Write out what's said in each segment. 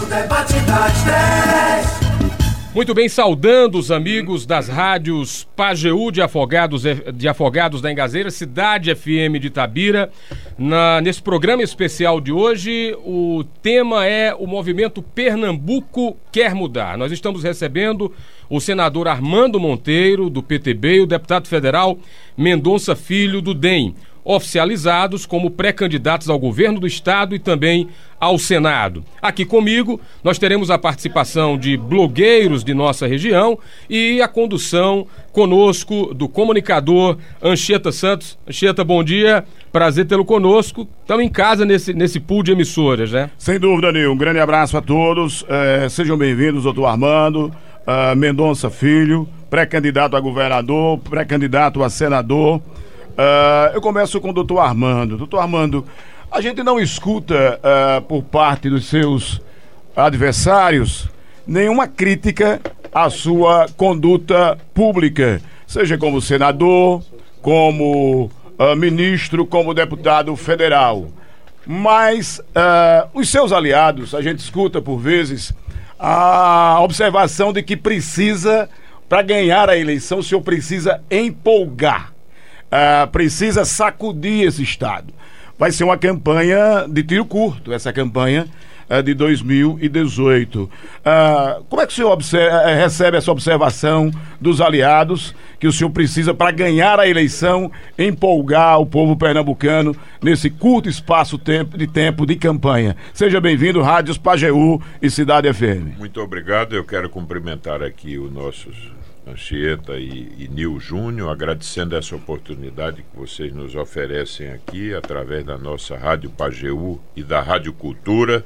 debate das 10. Muito bem, saudando os amigos das rádios Pajeú de Afogados da Engazeira, Cidade FM de Itabira. Nesse programa especial de hoje, o tema é o movimento Pernambuco Quer Mudar. Nós estamos recebendo o senador Armando Monteiro, do PTB, e o deputado federal Mendonça Filho, do DEM, oficializados como pré-candidatos ao governo do estado e também ao Senado. Aqui comigo nós teremos a participação de blogueiros de nossa região e a condução conosco do comunicador Anchieta Santos. Anchieta, bom dia, prazer tê-lo conosco. Estamos em casa nesse pool de emissoras, né? Sem dúvida nenhuma, um grande abraço a todos, sejam bem-vindos, doutor Armando Mendonça Filho, pré-candidato a governador, pré-candidato a senador. Eu começo com o doutor Armando. Doutor Armando, a gente não escuta por parte dos seus adversários nenhuma crítica à sua conduta pública, seja como senador, como ministro, como deputado federal. Mas os seus aliados, a gente escuta por vezes a observação de que para ganhar a eleição, o senhor precisa empolgar. Precisa sacudir esse estado. Vai ser uma campanha de tiro curto, essa campanha de 2018. Como é que o senhor recebe essa observação dos aliados que o senhor precisa, para ganhar a eleição, empolgar o povo pernambucano nesse curto espaço de tempo de campanha? Seja bem-vindo, Rádios Pajeú e Cidade FM. Muito obrigado, eu quero cumprimentar aqui os nossos Anchieta e Nil Júnior, agradecendo essa oportunidade que vocês nos oferecem aqui através da nossa Rádio Pajeú e da Rádio Cultura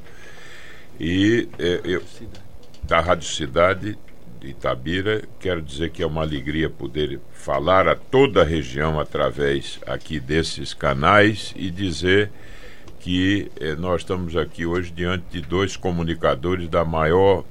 e da Rádio Cidade de Itabira. Quero dizer que é uma alegria poder falar a toda a região através aqui desses canais e dizer que nós estamos aqui hoje diante de dois comunicadores da maior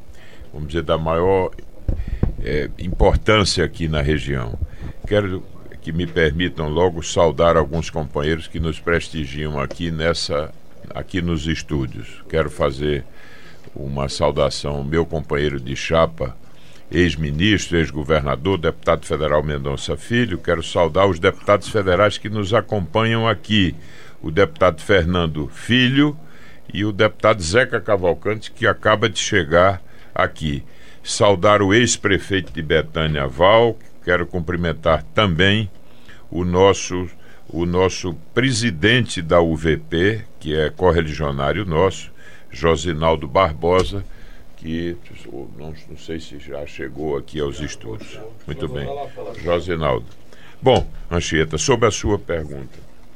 importância aqui na região. Quero que me permitam logo saudar alguns companheiros que nos prestigiam aqui nos estúdios. Quero fazer uma saudação ao meu companheiro de chapa, ex-ministro, ex-governador, deputado federal Mendonça Filho. Quero saudar os deputados federais que nos acompanham aqui, o deputado Fernando Filho e o deputado Zeca Cavalcante, que acaba de chegar aqui. Saudar o ex-prefeito de Betânia, Val. Quero cumprimentar também o nosso presidente da UVP, que é correligionário nosso, Josinaldo Barbosa, que não sei se já chegou aqui aos estúdios. Muito bem, Josinaldo. Bom, Anchieta, sobre a sua pergunta.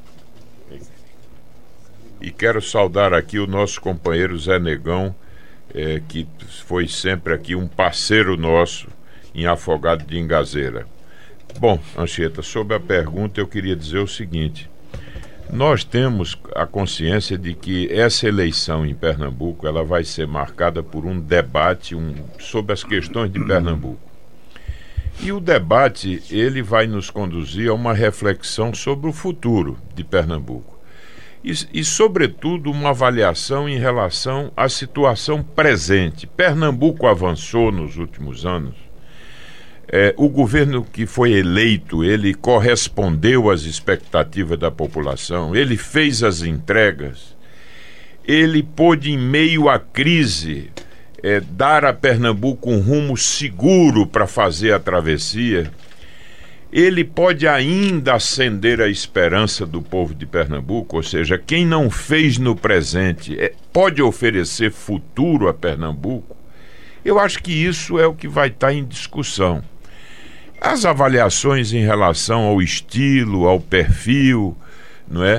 E quero saudar aqui o nosso companheiro Zé Negão, que foi sempre aqui um parceiro nosso em Afogado de Engazeira. Bom, Anchieta, sobre a pergunta eu queria dizer o seguinte: nós temos a consciência de que essa eleição em Pernambuco ela vai ser marcada por um debate sobre as questões de Pernambuco. E o debate ele vai nos conduzir a uma reflexão sobre o futuro de Pernambuco. E, sobretudo, uma avaliação em relação à situação presente. Pernambuco avançou nos últimos anos. O governo que foi eleito, ele correspondeu às expectativas da população, ele fez as entregas, ele pôde, em meio à crise, dar a Pernambuco um rumo seguro para fazer a travessia. Ele pode ainda acender a esperança do povo de Pernambuco, ou seja, quem não fez no presente pode oferecer futuro a Pernambuco. Eu acho que isso é o que vai estar em discussão. As avaliações em relação ao estilo, ao perfil, não é?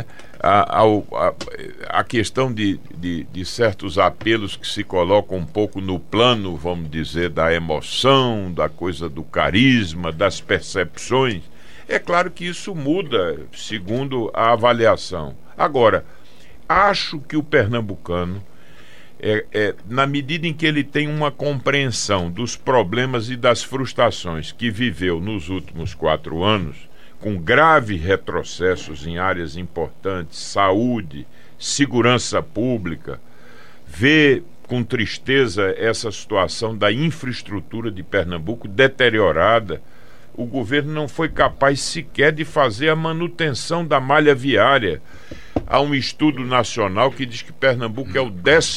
A questão de certos apelos que se colocam um pouco no plano, vamos dizer, da emoção, da coisa do carisma, das percepções. É claro que isso muda segundo a avaliação. Agora, acho que o pernambucano, na medida em que ele tem uma compreensão dos problemas e das frustrações que viveu nos últimos 4 anos, com graves retrocessos em áreas importantes, saúde, segurança pública, vê com tristeza essa situação da infraestrutura de Pernambuco deteriorada. O governo não foi capaz sequer de fazer a manutenção da malha viária. Há um estudo nacional que diz que Pernambuco é o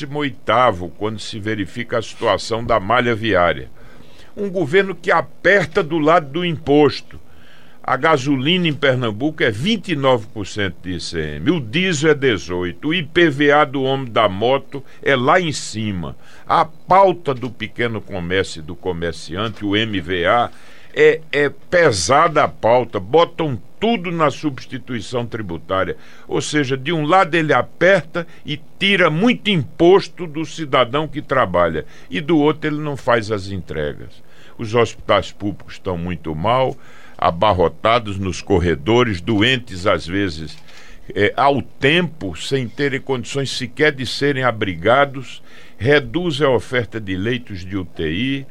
18º quando se verifica a situação da malha viária. Um governo que aperta do lado do imposto. A gasolina em Pernambuco é 29% de ICM, o diesel é 18%, o IPVA do homem da moto é lá em cima. A pauta do pequeno comércio e do comerciante, o MVA, é pesada a pauta, botam tudo na substituição tributária. Ou seja, de um lado ele aperta e tira muito imposto do cidadão que trabalha, e do outro ele não faz as entregas. Os hospitais públicos estão muito mal, abarrotados nos corredores, doentes às vezes ao tempo, sem terem condições sequer de serem abrigados, reduz a oferta de leitos de UTI.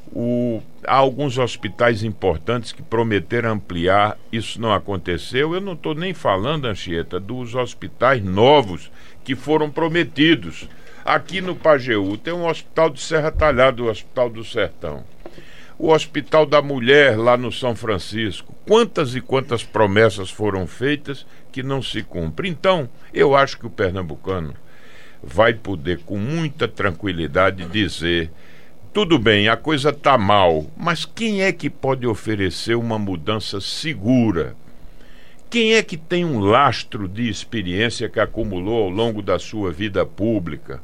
Há alguns hospitais importantes que prometeram ampliar, isso não aconteceu. Eu não estou nem falando, Anchieta, dos hospitais novos que foram prometidos. Aqui no Pajeú tem um hospital de Serra Talhada, o Hospital do Sertão. O Hospital da Mulher lá no São Francisco. Quantas e quantas promessas foram feitas que não se cumprem. Então, eu acho que o pernambucano vai poder com muita tranquilidade dizer: tudo bem, a coisa está mal, mas quem é que pode oferecer uma mudança segura? Quem é que tem um lastro de experiência que acumulou ao longo da sua vida pública?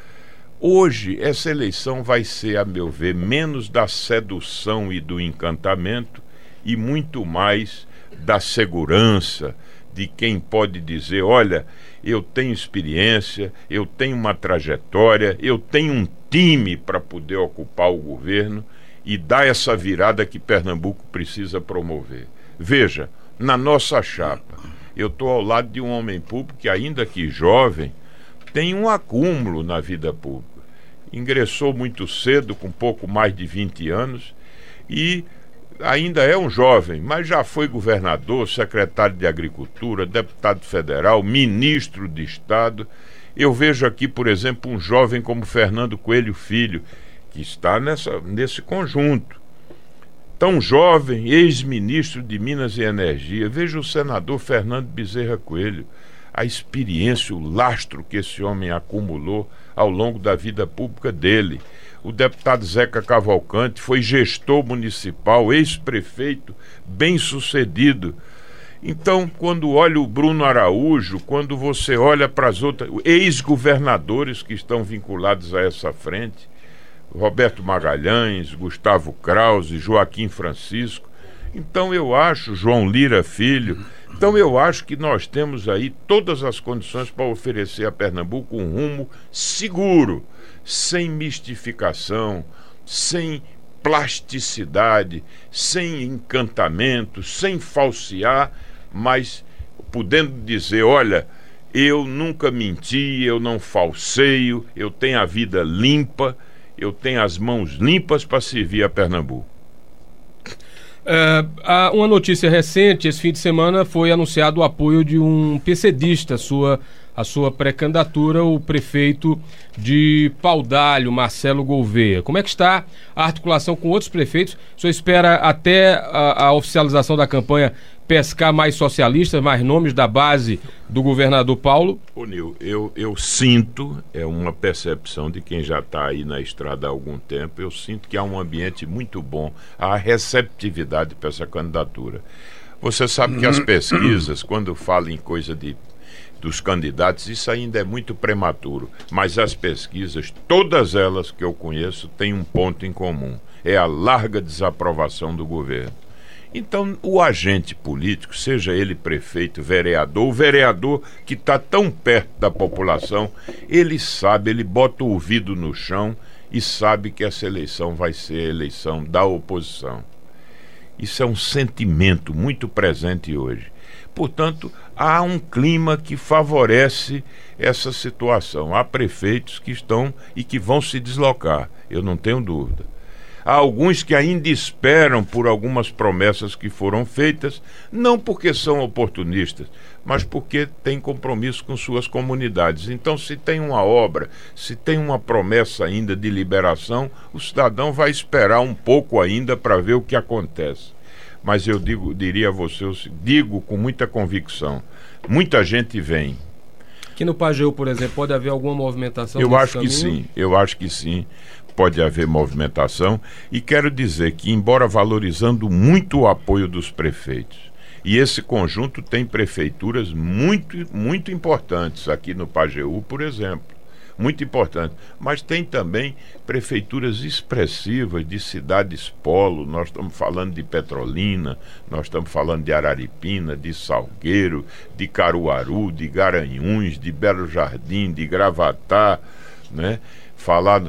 Hoje, essa eleição vai ser, a meu ver, menos da sedução e do encantamento e muito mais da segurança, de quem pode dizer: olha, eu tenho experiência, eu tenho uma trajetória, eu tenho um time para poder ocupar o governo e dar essa virada que Pernambuco precisa promover. Veja, na nossa chapa, eu estou ao lado de um homem público que, ainda que jovem, tem um acúmulo na vida pública. Ingressou muito cedo, com pouco mais de 20 anos, e ainda é um jovem, mas já foi governador, secretário de Agricultura, deputado federal, ministro de Estado. Eu vejo aqui, por exemplo, um jovem como Fernando Coelho Filho, que está nesse conjunto. Tão jovem, ex-ministro de Minas e Energia. Veja o senador Fernando Bezerra Coelho, a experiência, o lastro que esse homem acumulou ao longo da vida pública dele. O deputado Zeca Cavalcante foi gestor municipal, ex-prefeito, bem-sucedido. Então, quando olha o Bruno Araújo, quando você olha para as outras ex-governadores que estão vinculados a essa frente, Roberto Magalhães, Gustavo Krause, Joaquim Francisco, então eu acho, João Lira Filho, então eu acho que nós temos aí todas as condições para oferecer a Pernambuco um rumo seguro, sem mistificação, sem plasticidade, sem encantamento, sem falsear, mas podendo dizer: olha, eu nunca menti, eu não falseio, eu tenho a vida limpa, eu tenho as mãos limpas para servir a Pernambuco. Há uma notícia recente: esse fim de semana foi anunciado o apoio de um PCdista a sua pré-candidatura, o prefeito de Paudalho, Marcelo Gouveia. Como é que está a articulação com outros prefeitos? O senhor espera até a oficialização da campanha pescar mais socialistas, mais nomes da base do governador Paulo? Ô Nil, eu sinto, é uma percepção de quem já está aí na estrada há algum tempo, eu sinto que há um ambiente muito bom, há receptividade para essa candidatura. Você sabe que as pesquisas, quando falam em coisa dos candidatos, isso ainda é muito prematuro, mas as pesquisas, todas elas que eu conheço, têm um ponto em comum: é a larga desaprovação do governo. Então, o agente político, seja ele prefeito, vereador, o vereador que está tão perto da população, ele sabe, ele bota o ouvido no chão e sabe que essa eleição vai ser a eleição da oposição. Isso é um sentimento muito presente hoje. Portanto, há um clima que favorece essa situação. Há prefeitos que estão e que vão se deslocar, eu não tenho dúvida. Há alguns que ainda esperam por algumas promessas que foram feitas, não porque são oportunistas, mas porque têm compromisso com suas comunidades. Então, se tem uma obra, se tem uma promessa ainda de liberação, o cidadão vai esperar um pouco ainda para ver o que acontece. Mas eu diria a você, digo com muita convicção, muita gente vem. Aqui no Pajeú, por exemplo, pode haver alguma movimentação? Eu acho que sim, pode haver movimentação, e quero dizer que, embora valorizando muito o apoio dos prefeitos, e esse conjunto tem prefeituras muito importantes aqui no Pajeú, por exemplo, muito importante, mas tem também prefeituras expressivas de cidades polo. Nós estamos falando de Petrolina, nós estamos falando de Araripina, de Salgueiro, de Caruaru, de Garanhuns, de Belo Jardim, de Gravatá, né? Falar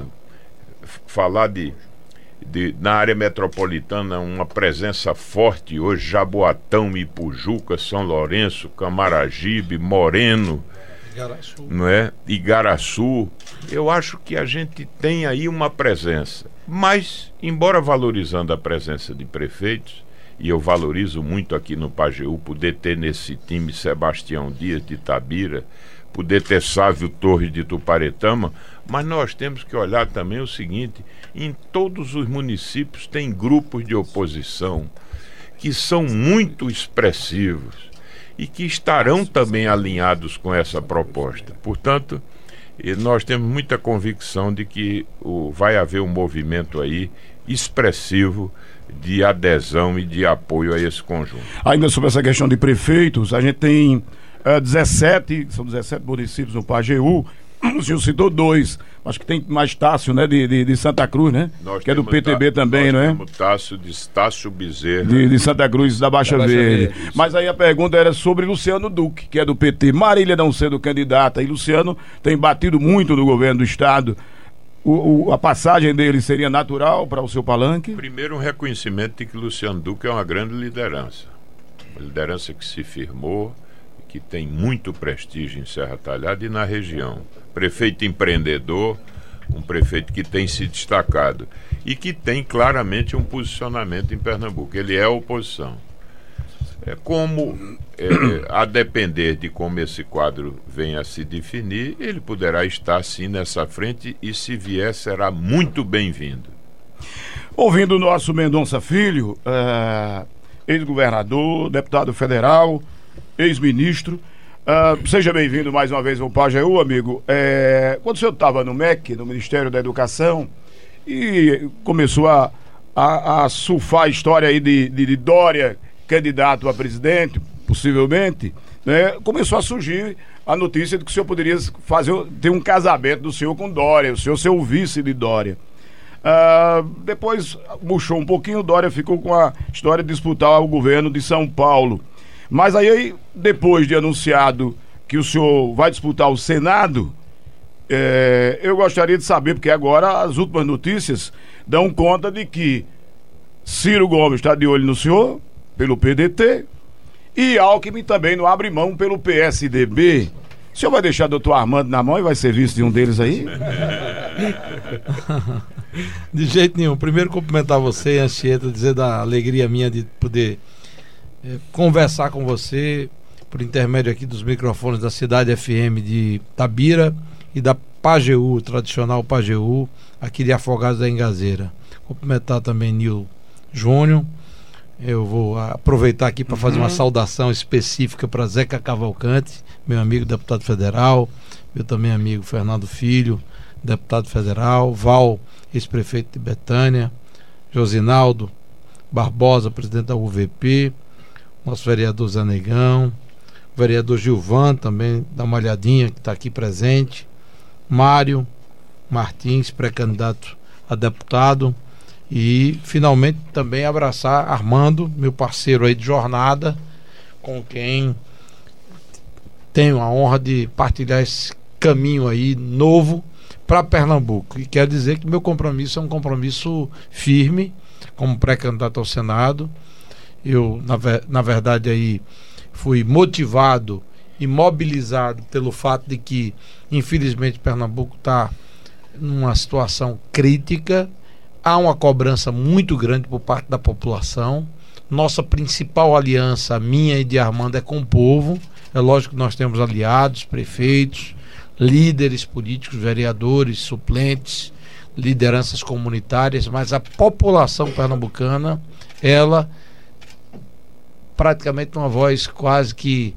na área metropolitana, uma presença forte hoje: Jaboatão, Ipujuca, São Lourenço, Camaragibe, Moreno, Igaraçu. Não é? Igaraçu. Eu acho que a gente tem aí uma presença, mas, embora valorizando a presença de prefeitos, e eu valorizo muito aqui no Pajeú poder ter nesse time Sebastião Dias de Itabira, poder ter Sávio Torres de Tuparetama, mas nós temos que olhar também o seguinte: em todos os municípios tem grupos de oposição que são muito expressivos e que estarão também alinhados com essa proposta. Portanto, nós temos muita convicção de que vai haver um movimento aí expressivo de adesão e de apoio a esse conjunto. Ainda sobre essa questão de prefeitos, a gente tem 17 municípios no Pajeú. O senhor citou 2, acho que tem mais Tássio, né, de Santa Cruz, né? Que é do PTB também, não é? Tássio Bezerra. De Santa Cruz, da Baixa Verde. Mas aí a pergunta era sobre Luciano Duque, que é do PT. Marília não sendo candidata, e Luciano tem batido muito no governo do estado. A passagem dele seria natural para o seu palanque? Primeiro, um reconhecimento de que Luciano Duque é uma grande liderança. Uma liderança que se firmou, que tem muito prestígio em Serra Talhada e na região. Prefeito empreendedor, um prefeito que tem se destacado e que tem claramente um posicionamento em Pernambuco. Ele é oposição. A depender de como esse quadro venha a se definir, ele poderá estar sim nessa frente, e se vier será muito bem-vindo. Ouvindo o nosso Mendonça Filho, ex-governador, deputado federal, ex-ministro, seja bem-vindo mais uma vez ao Pajeú, amigo. Quando o senhor estava no MEC, no Ministério da Educação, e começou a surfar a história aí de Dória, candidato a presidente, possivelmente, né, começou a surgir a notícia de que o senhor poderia ter um casamento do senhor com Dória, o senhor ser o vice de Dória. Depois murchou um pouquinho, Dória ficou com a história de disputar o governo de São Paulo. Mas aí, depois de anunciado que o senhor vai disputar o Senado, eu gostaria de saber, porque agora as últimas notícias dão conta de que Ciro Gomes está de olho no senhor, pelo PDT, e Alckmin também não abre mão pelo PSDB. O senhor vai deixar o doutor Armando na mão e vai ser vice de um deles aí? De jeito nenhum. Primeiro, cumprimentar você, Anchieta, dizer da alegria minha de poder conversar com você por intermédio aqui dos microfones da Cidade FM de Itabira e da Pajeú, tradicional Pajeú, aqui de Afogados da Engazeira. Cumprimentar também Nil Júnior. Eu vou aproveitar aqui para fazer uma saudação específica para Zeca Cavalcante, meu amigo deputado federal, meu também amigo Fernando Filho, deputado federal, Val, ex-prefeito de Betânia, Josinaldo Barbosa, presidente da UVP, nosso vereador Zé Negão, o vereador Gilvan também, dá uma olhadinha, que está aqui presente, Mário Martins, pré-candidato a deputado, e finalmente também abraçar Armando, meu parceiro aí de jornada, com quem tenho a honra de partilhar esse caminho aí novo para Pernambuco. E quero dizer que meu compromisso é um compromisso firme, como pré-candidato ao Senado. Eu, na verdade, aí fui motivado e mobilizado pelo fato de que, infelizmente, Pernambuco está numa situação crítica há uma cobrança muito grande por parte da população. Nossa principal aliança, minha e de Armando, é com o povo. É lógico que nós temos aliados, prefeitos, líderes políticos, vereadores, suplentes, lideranças comunitárias, mas a população pernambucana, ela praticamente uma voz quase que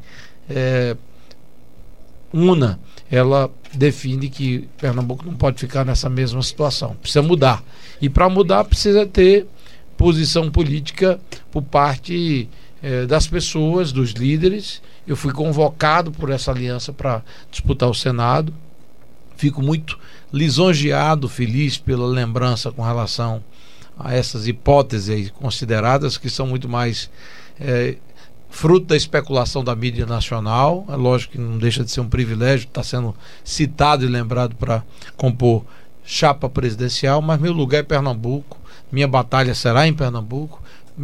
una, ela define que Pernambuco não pode ficar nessa mesma situação, precisa mudar. E para mudar precisa ter posição política por parte das pessoas, dos líderes. Eu fui convocado por essa aliança para disputar o Senado. Fico muito lisonjeado, feliz pela lembrança com relação a essas hipóteses consideradas, que são muito mais fruto da especulação da mídia nacional. É lógico que não deixa de ser um privilégio estar sendo citado e lembrado para compor chapa presidencial, mas meu lugar é Pernambuco, minha batalha será em Pernambuco,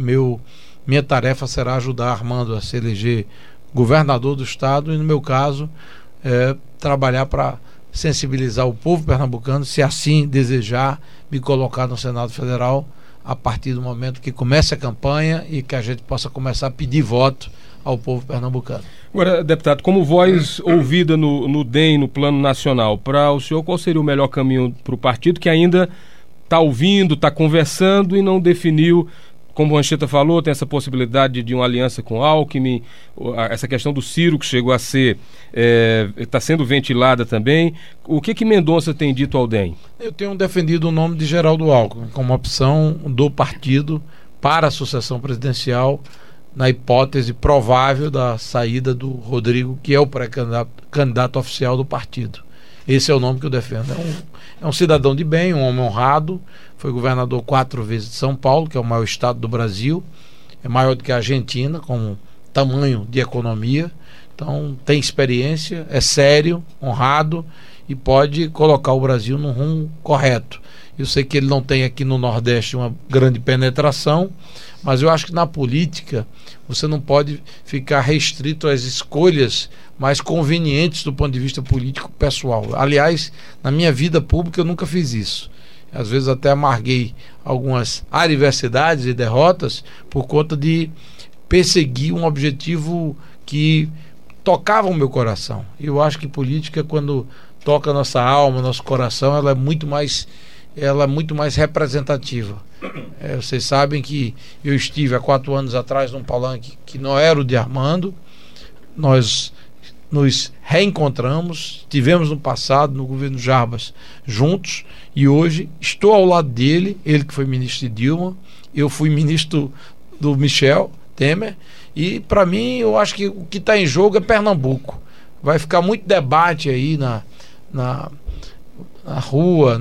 minha tarefa será ajudar Armando a se eleger governador do estado e, no meu caso, trabalhar para sensibilizar o povo pernambucano, se assim desejar, me colocar no Senado Federal a partir do momento que comece a campanha e que a gente possa começar a pedir voto ao povo pernambucano. Agora, deputado, como voz ouvida no DEM, no plano nacional, para o senhor, qual seria o melhor caminho para o partido que ainda está ouvindo, está conversando e não definiu? Como o Anchieta falou, tem essa possibilidade de uma aliança com o Alckmin, essa questão do Ciro que chegou a ser, está sendo ventilada também. O que Mendonça tem dito ao DEM? Eu tenho defendido o nome de Geraldo Alckmin como opção do partido para a sucessão presidencial, na hipótese provável da saída do Rodrigo, que é o pré-candidato oficial do partido. Esse é o nome que eu defendo. É um cidadão de bem, um homem honrado, foi governador 4 vezes de São Paulo, que é o maior estado do Brasil, é maior do que a Argentina, como tamanho de economia, então tem experiência, é sério, honrado e pode colocar o Brasil no rumo correto. Eu sei que ele não tem aqui no Nordeste uma grande penetração, mas eu acho que na política você não pode ficar restrito às escolhas mais convenientes do ponto de vista político pessoal. Aliás, na minha vida pública eu nunca fiz isso. Às vezes até amarguei algumas adversidades e derrotas por conta de perseguir um objetivo que tocava o meu coração. Eu acho que política, quando toca a nossa alma, nosso coração, ela é muito mais representativa. Vocês sabem que eu estive há 4 anos atrás num palanque que não era o de Armando. Nós nos reencontramos, estivemos no passado no governo Jarbas juntos e hoje estou ao lado dele, ele que foi ministro de Dilma, eu fui ministro do Michel Temer, e para mim eu acho que o que está em jogo é Pernambuco. Vai ficar muito debate aí na rua,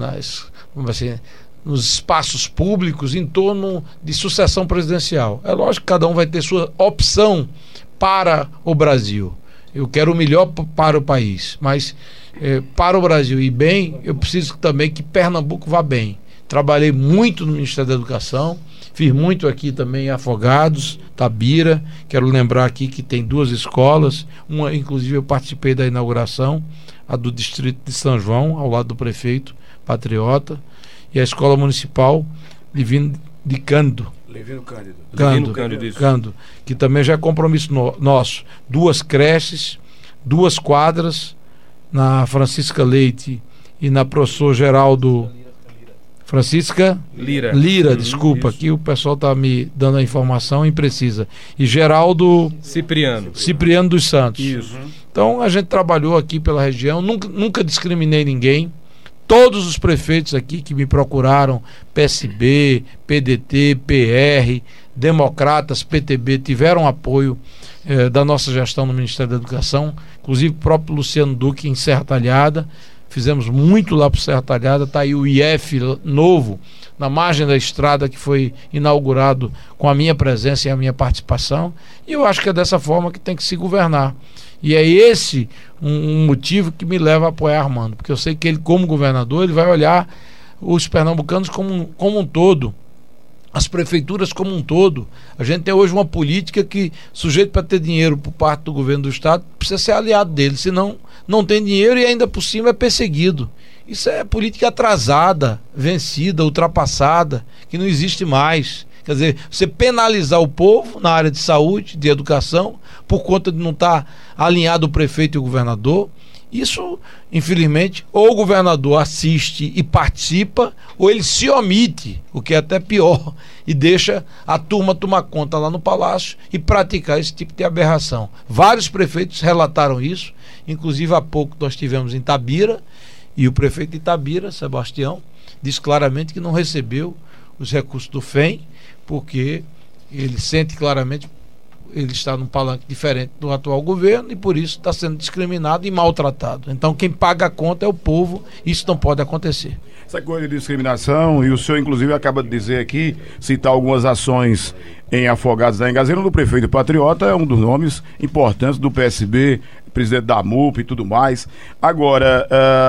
nos espaços públicos em torno de sucessão presidencial. É lógico que cada um vai ter sua opção para o Brasil. Eu quero o melhor para o país, mas para o Brasil ir bem, eu preciso também que Pernambuco vá bem. Trabalhei muito no Ministério da Educação, fiz muito aqui também em Afogados, Tabira. Quero lembrar aqui que tem 2 escolas, uma inclusive eu participei da inauguração, a do Distrito de São João, ao lado do prefeito Patriota, e a Escola Municipal Levino Cândido, que também já é compromisso nosso. 2 creches, 2 quadras, na Francisca Leite e na Professor Geraldo Francisca Lira, desculpa, aqui o pessoal está me dando a informação imprecisa. E Geraldo Cipriano dos Santos. Isso. Então a gente trabalhou aqui pela região, nunca discriminei ninguém. Todos os prefeitos aqui que me procuraram, PSB, PDT, PR, Democratas, PTB, tiveram apoio da nossa gestão no Ministério da Educação, inclusive o próprio Luciano Duque em Serra Talhada. Fizemos muito lá para Serra Talhada, está aí o IF novo, na margem da estrada, que foi inaugurado com a minha presença e a minha participação, e eu acho que é dessa forma que tem que se governar. E é esse um motivo que me leva a apoiar Armando, porque eu sei que ele, como governador, ele vai olhar os pernambucanos como um todo, as prefeituras como um todo. A gente tem hoje uma política que, sujeito para ter dinheiro por parte do governo do estado, precisa ser aliado dele, senão não tem dinheiro e ainda por cima é perseguido. Isso é política atrasada, vencida, ultrapassada, que não existe mais. Quer dizer, você penalizar o povo na área de saúde, de educação, por conta de não estar alinhado o prefeito e o governador. Isso, infelizmente, ou o governador assiste e participa, ou ele se omite, o que é até pior, e deixa a turma tomar conta lá no Palácio e praticar esse tipo de aberração. Vários prefeitos relataram isso, inclusive há pouco nós tivemos em Itabira, e o prefeito de Itabira, Sebastião, disse claramente que não recebeu os recursos do FEM, porque ele sente claramente ele está num palanque diferente do atual governo e por isso está sendo discriminado e maltratado. Então quem paga a conta é o povo, isso não pode acontecer. Essa coisa de discriminação, e o senhor inclusive acaba de dizer aqui, citar algumas ações em Afogados da Engazeira, do prefeito Patriota, é um dos nomes importantes do PSB, presidente da MUP e tudo mais. Agora,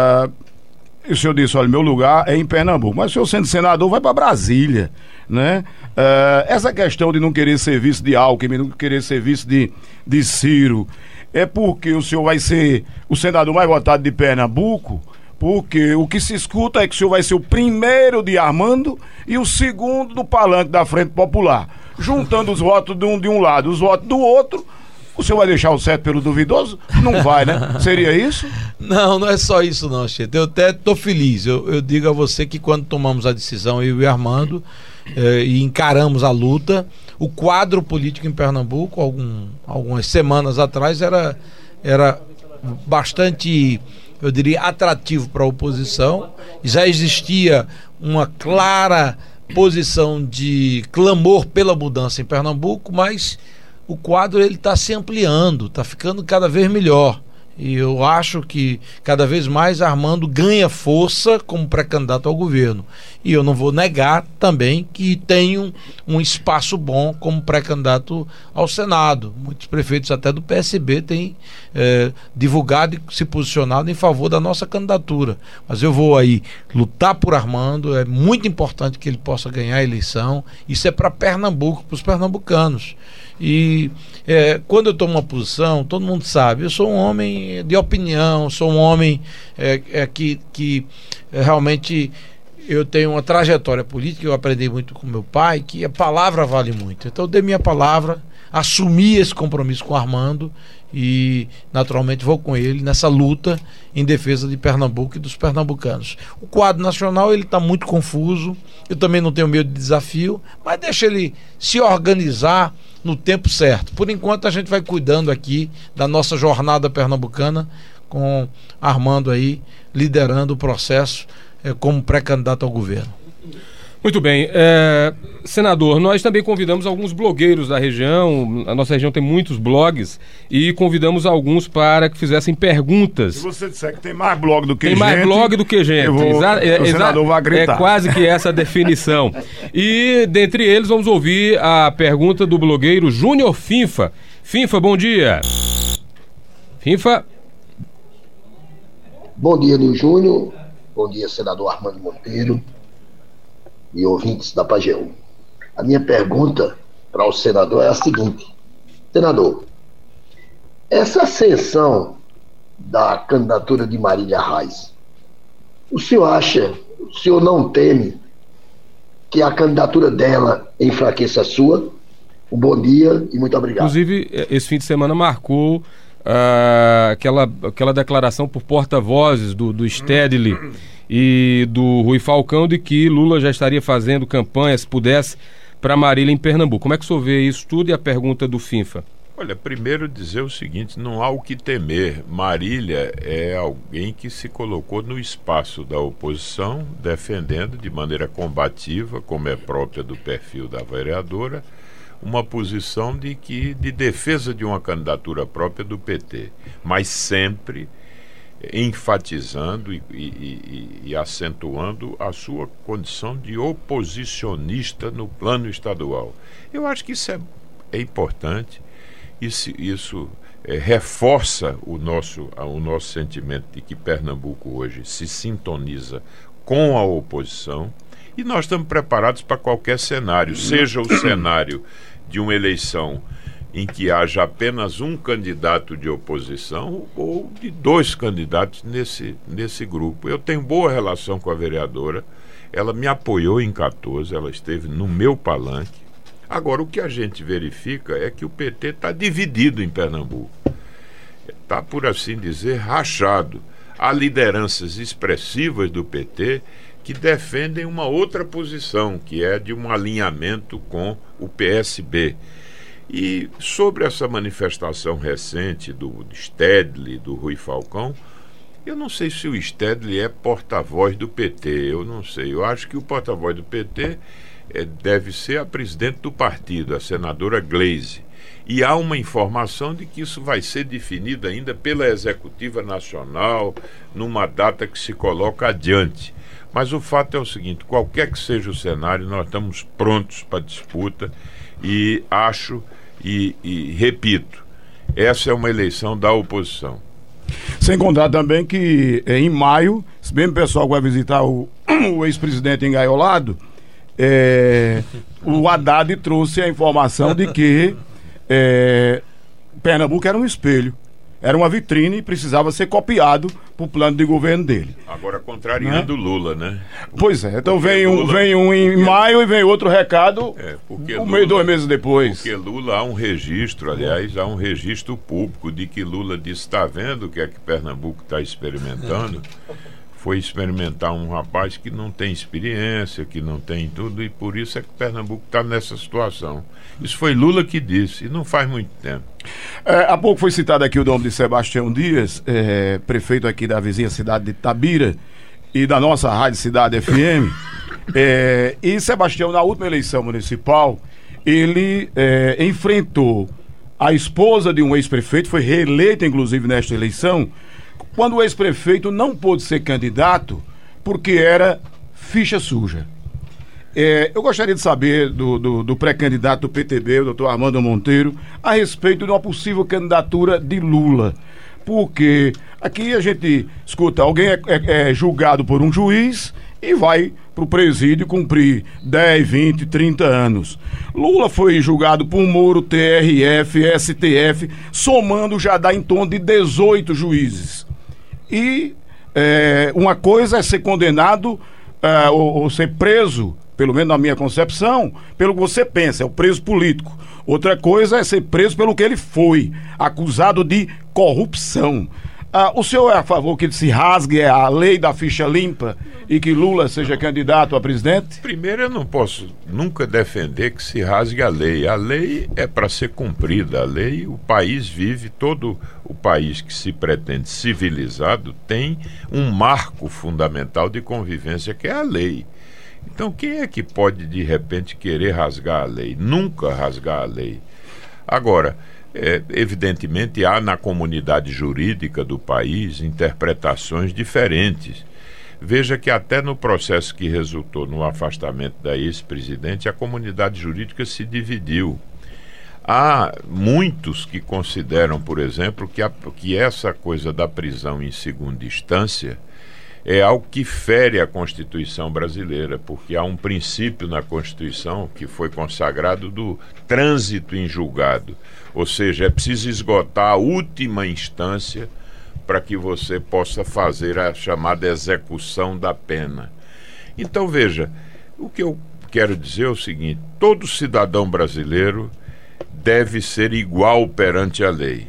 o senhor disse, olha, meu lugar é em Pernambuco, mas o senhor sendo senador vai para Brasília, né? Essa questão de não querer serviço de Alckmin, não querer serviço de Ciro, é porque o senhor vai ser o senador mais votado de Pernambuco, porque o que se escuta é que o senhor vai ser o primeiro de Armando e o segundo do palanque da Frente Popular. Juntando os votos de um lado, os votos do outro, o senhor vai deixar o certo pelo duvidoso? Não vai, né? Seria isso? Não, não é só isso não, Cheta. Eu até estou feliz. Eu digo a você que quando tomamos a decisão, eu e Armando, e encaramos a luta, o quadro político em Pernambuco, algumas semanas atrás, era bastante, eu diria, atrativo para a oposição. Já existia uma clara posição de clamor pela mudança em Pernambuco, mas o quadro ele está se ampliando, está ficando cada vez melhor. E eu acho que cada vez mais Armando ganha força como pré-candidato ao governo. E eu não vou negar também que tem um espaço bom como pré-candidato ao Senado. Muitos prefeitos até do PSB têm divulgado e se posicionado em favor da nossa candidatura. Mas eu vou aí lutar por Armando, é muito importante que ele possa ganhar a eleição. Isso é para Pernambuco, para os pernambucanos. E quando eu tomo uma posição, todo mundo sabe, eu sou um homem de opinião, sou um homem que realmente eu tenho uma trajetória política, eu aprendi muito com meu pai, que a palavra vale muito. Então eu dei minha palavra, assumi esse compromisso com o Armando e naturalmente vou com ele nessa luta em defesa de Pernambuco e dos pernambucanos. O quadro nacional ele está muito confuso, eu também não tenho medo de desafio, mas deixa ele se organizar no tempo certo. Por enquanto a gente vai cuidando aqui da nossa jornada pernambucana, com Armando aí liderando o processo como pré-candidato ao governo. Muito bem, senador, nós também convidamos alguns blogueiros da região, a nossa região tem muitos blogs, e convidamos alguns para que fizessem perguntas. Se você disser que tem mais blog do que gente... Tem mais blog do que gente, o senador vai gritar. É quase que essa a definição. E, dentre eles, vamos ouvir a pergunta do blogueiro Júnior Finfa. Finfa, bom dia. Finfa. Bom dia, Nil Júnior. Bom dia, senador Armando Monteiro e ouvintes da Pajeú. A minha pergunta para o senador é a seguinte: senador, essa ascensão da candidatura de Marília Reis, o senhor não teme que a candidatura dela enfraqueça a sua? Um bom dia e muito obrigado. Inclusive, esse fim de semana marcou aquela declaração por porta-vozes do Stedley e do Rui Falcão de que Lula já estaria fazendo campanha, se pudesse, para Marília em Pernambuco. Como é que o senhor vê isso tudo e a pergunta do Finfa? Olha, primeiro dizer o seguinte, não há o que temer. Marília é alguém que se colocou no espaço da oposição, defendendo de maneira combativa, como é própria do perfil da vereadora, uma posição de defesa de uma candidatura própria do PT, mas sempre enfatizando e acentuando a sua condição de oposicionista no plano estadual. Eu acho que isso é importante, isso reforça o nosso sentimento de que Pernambuco hoje se sintoniza com a oposição e nós estamos preparados para qualquer cenário, seja o cenário de uma eleição em que haja apenas um candidato de oposição ou de 2 candidatos nesse grupo. Eu tenho boa relação com a vereadora, ela me apoiou em 14, ela esteve no meu palanque. Agora, o que a gente verifica é que o PT está dividido em Pernambuco. Está, por assim dizer, rachado. Há lideranças expressivas do PT que defendem uma outra posição, que é de um alinhamento com o PSB. E sobre essa manifestação recente do Stedley, do Rui Falcão, eu não sei se o Stedley é porta-voz do PT, eu não sei. Eu acho que o porta-voz do PT deve ser a presidente do partido, a senadora Gleisi. E há uma informação de que isso vai ser definido ainda pela Executiva Nacional, numa data que se coloca adiante. Mas o fato é o seguinte, qualquer que seja o cenário, nós estamos prontos para a disputa e acho e repito, essa é uma eleição da oposição. Sem contar também que em maio, se bem o pessoal vai visitar o ex-presidente engaiolado, o Haddad trouxe a informação de que Pernambuco era um espelho, era uma vitrine e precisava ser copiado para o plano de governo dele. Agora contrariando o Lula, né? Pois é, então vem um em maio e vem outro recado meio 2 meses depois. Porque Lula há um registro, aliás, há um registro público de que Lula disse, está vendo o que é que Pernambuco está experimentando? Foi experimentar um rapaz que não tem experiência, que não tem tudo, e por isso é que Pernambuco está nessa situação. Isso foi Lula que disse, e não faz muito tempo. Há pouco foi citado aqui o nome de Sebastião Dias, prefeito aqui da vizinha cidade de Itabira e da nossa Rádio Cidade FM. E Sebastião, na última eleição municipal, ele enfrentou a esposa de um ex-prefeito, foi reeleita inclusive nesta eleição, quando o ex-prefeito não pôde ser candidato porque era ficha suja. Eu gostaria de saber do pré-candidato do PTB, o doutor Armando Monteiro, a respeito de uma possível candidatura de Lula. Porque aqui a gente escuta, alguém é julgado por um juiz e vai para o presídio cumprir 10, 20, 30 anos. Lula foi julgado por Moro, TRF, STF, somando já dá em torno de 18 juízes. E uma coisa é ser condenado ou ser preso, pelo menos na minha concepção, pelo que você pensa, é o preso político. Outra coisa é ser preso pelo que ele foi, acusado de corrupção. O senhor é a favor que se rasgue a lei da ficha limpa e que Lula seja candidato a presidente? Primeiro, eu não posso nunca defender que se rasgue a lei. A lei é para ser cumprida. A lei, o país vive, todo o país que se pretende civilizado tem um marco fundamental de convivência, que é a lei. Então, quem é que pode, de repente, querer rasgar a lei? Nunca rasgar a lei. Agora, evidentemente, há na comunidade jurídica do país interpretações diferentes. Veja que até no processo que resultou no afastamento da ex-presidente, a comunidade jurídica se dividiu. Há muitos que consideram, por exemplo, que essa coisa da prisão em segunda instância é algo que fere a Constituição brasileira, porque há um princípio na Constituição que foi consagrado do trânsito em julgado. Ou seja, é preciso esgotar a última instância para que você possa fazer a chamada execução da pena. Então, veja, o que eu quero dizer é o seguinte: todo cidadão brasileiro deve ser igual perante a lei.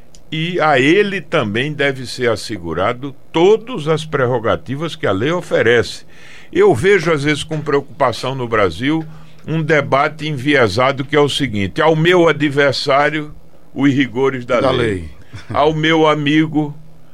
E a ele também deve ser assegurado todas as prerrogativas que a lei oferece. Eu vejo, às vezes, com preocupação no Brasil, um debate enviesado que é o seguinte: ao meu adversário, os rigores da lei. Ao meu amigo,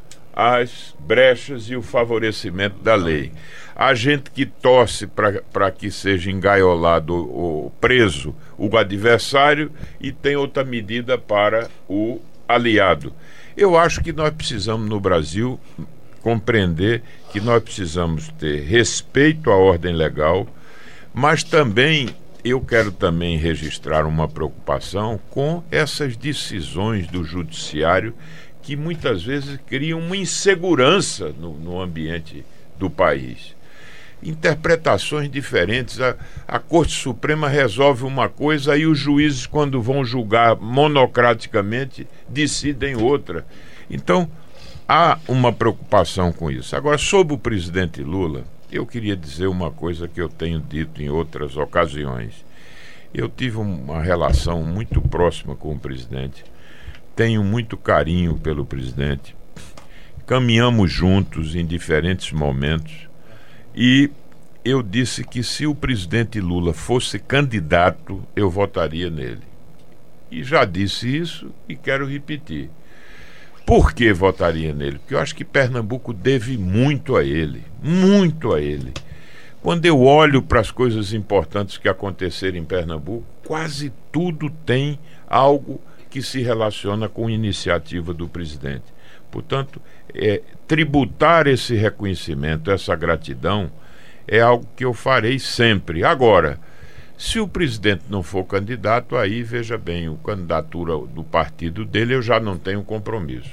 as brechas e o favorecimento da lei. A gente que torce para que seja engaiolado ou preso o adversário e tem outra medida para o aliado. Eu acho que nós precisamos, no Brasil, compreender que nós precisamos ter respeito à ordem legal, mas também eu quero também registrar uma preocupação com essas decisões do judiciário que muitas vezes criam uma insegurança no ambiente do país. interpretações diferentes. A Corte Suprema resolve uma coisa, aí os juízes, quando vão julgar monocraticamente, decidem outra. Então, há uma preocupação com isso. Agora, sobre o presidente Lula, eu queria dizer uma coisa que eu tenho dito em outras ocasiões. Eu tive uma relação muito próxima com o presidente, tenho muito carinho pelo presidente, caminhamos juntos em diferentes momentos, e eu disse que se o presidente Lula fosse candidato, eu votaria nele. E já disse isso e quero repetir. Por que votaria nele? Porque eu acho que Pernambuco deve muito a ele, muito a ele. Quando eu olho para as coisas importantes que aconteceram em Pernambuco, quase tudo tem algo que se relaciona com a iniciativa do presidente. Portanto, tributar esse reconhecimento, essa gratidão, é algo que eu farei sempre. Agora, se o presidente não for candidato, aí, veja bem, a candidatura do partido dele eu já não tenho compromisso.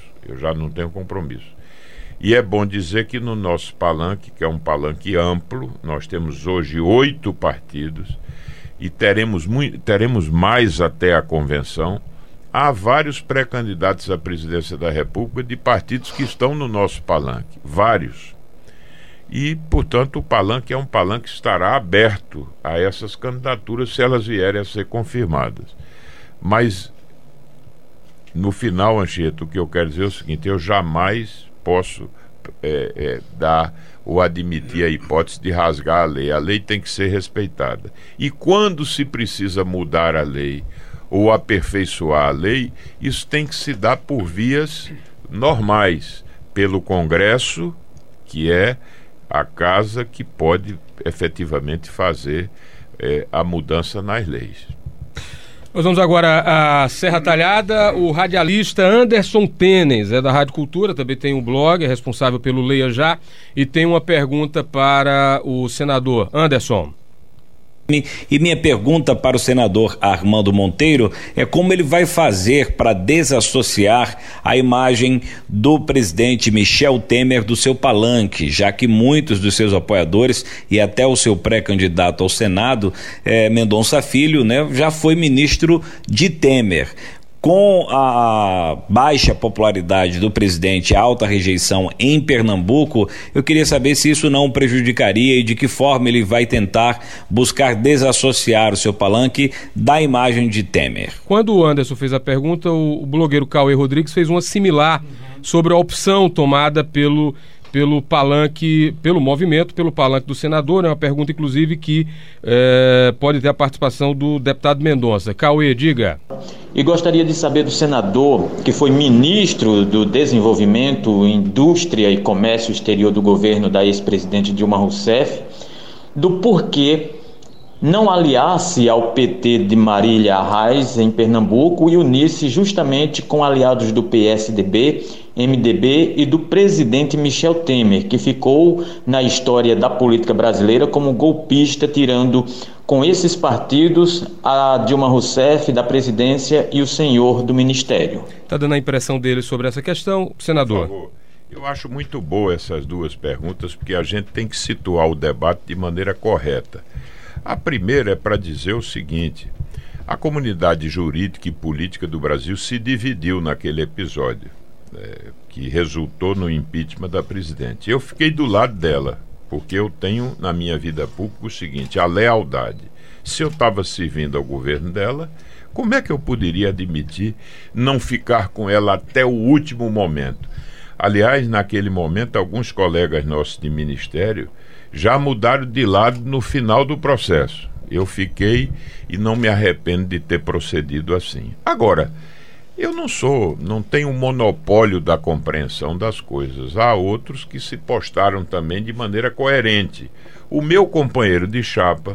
E é bom dizer que no nosso palanque, que é um palanque amplo, nós temos hoje 8 partidos e teremos mais até a convenção. Há vários pré-candidatos à presidência da República de partidos que estão no nosso palanque, vários. E, portanto, o palanque é um palanque que estará aberto a essas candidaturas se elas vierem a ser confirmadas. Mas, no final, Anchieta, o que eu quero dizer é o seguinte: eu jamais posso dar ou admitir a hipótese de rasgar a lei. A lei tem que ser respeitada. E quando se precisa mudar a lei ou aperfeiçoar a lei, isso tem que se dar por vias normais, pelo Congresso, que é a casa que pode efetivamente fazer a mudança nas leis. Nós vamos agora à Serra Talhada. O radialista Anderson Tenes é da Rádio Cultura, também tem um blog, é responsável pelo Leia Já, e tem uma pergunta para o senador. Anderson. E minha pergunta para o senador Armando Monteiro é como ele vai fazer para desassociar a imagem do presidente Michel Temer do seu palanque, já que muitos dos seus apoiadores e até o seu pré-candidato ao Senado, Mendonça Filho, né, já foi ministro de Temer. Com a baixa popularidade do presidente e a alta rejeição em Pernambuco, eu queria saber se isso não prejudicaria e de que forma ele vai tentar buscar desassociar o seu palanque da imagem de Temer. Quando o Anderson fez a pergunta, o blogueiro Cauê Rodrigues fez uma similar sobre a opção tomada pelo palanque, pelo movimento, pelo palanque do senador, né? Uma pergunta, inclusive, que pode ter a participação do deputado Mendonça. Cauê, diga. E gostaria de saber do senador, que foi ministro do Desenvolvimento, Indústria e Comércio Exterior do governo da ex-presidente Dilma Rousseff, do porquê não aliar-se ao PT de Marília Arraes em Pernambuco e unir-se justamente com aliados do PSDB, MDB e do presidente Michel Temer, que ficou na história da política brasileira como golpista, tirando com esses partidos a Dilma Rousseff da presidência e o senhor do ministério. Está dando a impressão dele sobre essa questão, senador? Por favor. Eu acho muito boa essas duas perguntas, porque a gente tem que situar o debate de maneira correta. A primeira é para dizer o seguinte: a comunidade jurídica e política do Brasil se dividiu naquele episódio, que resultou no impeachment da presidente. Eu fiquei do lado dela, porque eu tenho na minha vida pública o seguinte: a lealdade. Se eu estava servindo ao governo dela, como é que eu poderia admitir não ficar com ela até o último momento? Aliás, naquele momento, alguns colegas nossos de ministério já mudaram de lado no final do processo. Eu fiquei e não me arrependo de ter procedido assim. Agora, eu não tenho um monopólio da compreensão das coisas. Há outros que se postaram também de maneira coerente. O meu companheiro de chapa,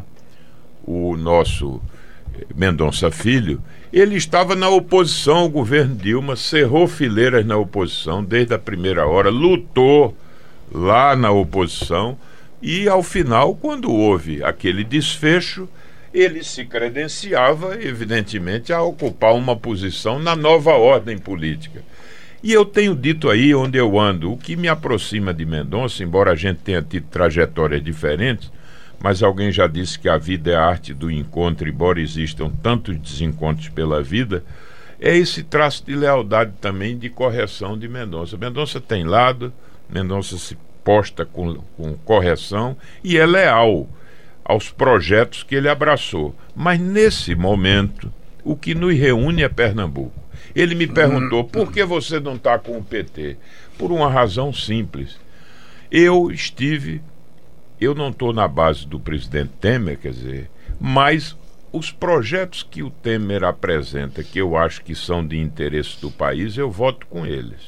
o nosso Mendonça Filho, ele estava na oposição ao governo Dilma, cerrou fileiras na oposição desde a primeira hora, lutou lá na oposição e, ao final, quando houve aquele desfecho, ele se credenciava, evidentemente, a ocupar uma posição na nova ordem política. E eu tenho dito aí onde eu ando, o que me aproxima de Mendonça, embora a gente tenha tido trajetórias diferentes, mas alguém já disse que a vida é a arte do encontro, embora existam tantos desencontros pela vida, é esse traço de lealdade também, de correção de Mendonça. Mendonça tem lado, Mendonça se posta com correção e é leal aos projetos que ele abraçou. Mas nesse momento, o que nos reúne é Pernambuco. Ele me perguntou, por que você não está com o PT? Por uma razão simples. Eu não estou na base do presidente Temer, quer dizer, mas os projetos que o Temer apresenta, que eu acho que são de interesse do país, eu voto com eles.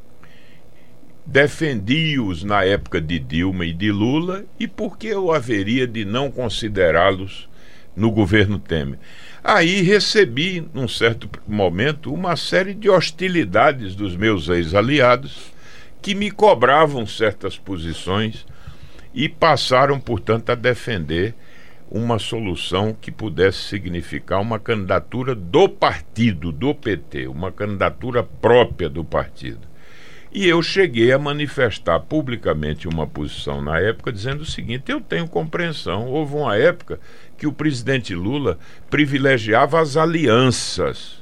Defendi-os na época de Dilma e de Lula, e por que eu haveria de não considerá-los no governo Temer? Aí recebi, num certo momento, uma série de hostilidades dos meus ex-aliados que me cobravam certas posições e passaram, portanto, a defender uma solução que pudesse significar uma candidatura do partido, do PT, uma candidatura própria do partido. E eu cheguei a manifestar publicamente uma posição na época dizendo o seguinte: eu tenho compreensão, houve uma época que o presidente Lula privilegiava as alianças.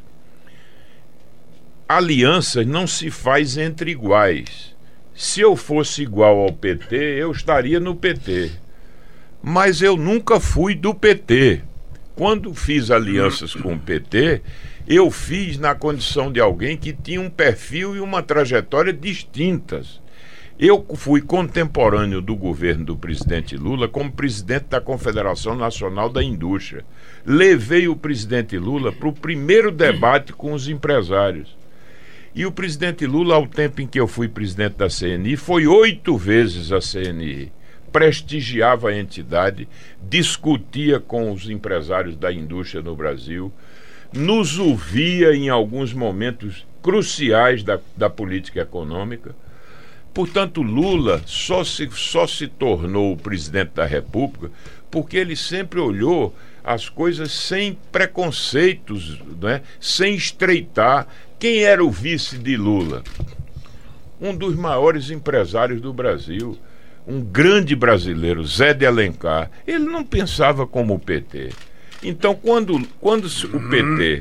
Alianças não se faz entre iguais. Se eu fosse igual ao PT, eu estaria no PT. Mas eu nunca fui do PT. Quando fiz alianças com o PT, eu fiz na condição de alguém que tinha um perfil e uma trajetória distintas. Eu fui contemporâneo do governo do presidente Lula como presidente da Confederação Nacional da Indústria. Levei o presidente Lula para o primeiro debate com os empresários. E o presidente Lula, ao tempo em que eu fui presidente da CNI, foi 8 vezes a CNI. Prestigiava a entidade, discutia com os empresários da indústria no Brasil, nos ouvia em alguns momentos cruciais da política econômica. Portanto, Lula só se tornou o presidente da República porque ele sempre olhou as coisas sem preconceitos, né? Sem estreitar. Quem era o vice de Lula? Um dos maiores empresários do Brasil, um grande brasileiro, Zé de Alencar. Ele não pensava como o PT. Então, quando o PT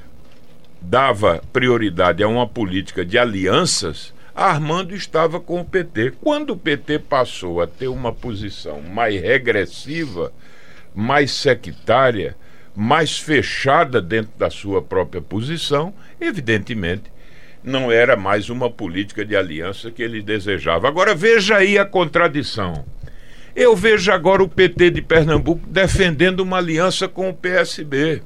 dava prioridade a uma política de alianças, Armando estava com o PT. Quando o PT passou a ter uma posição mais regressiva, mais sectária, mais fechada dentro da sua própria posição, evidentemente, não era mais uma política de aliança que ele desejava. Agora, veja aí a contradição. Eu vejo agora o PT de Pernambuco defendendo uma aliança com o PSB.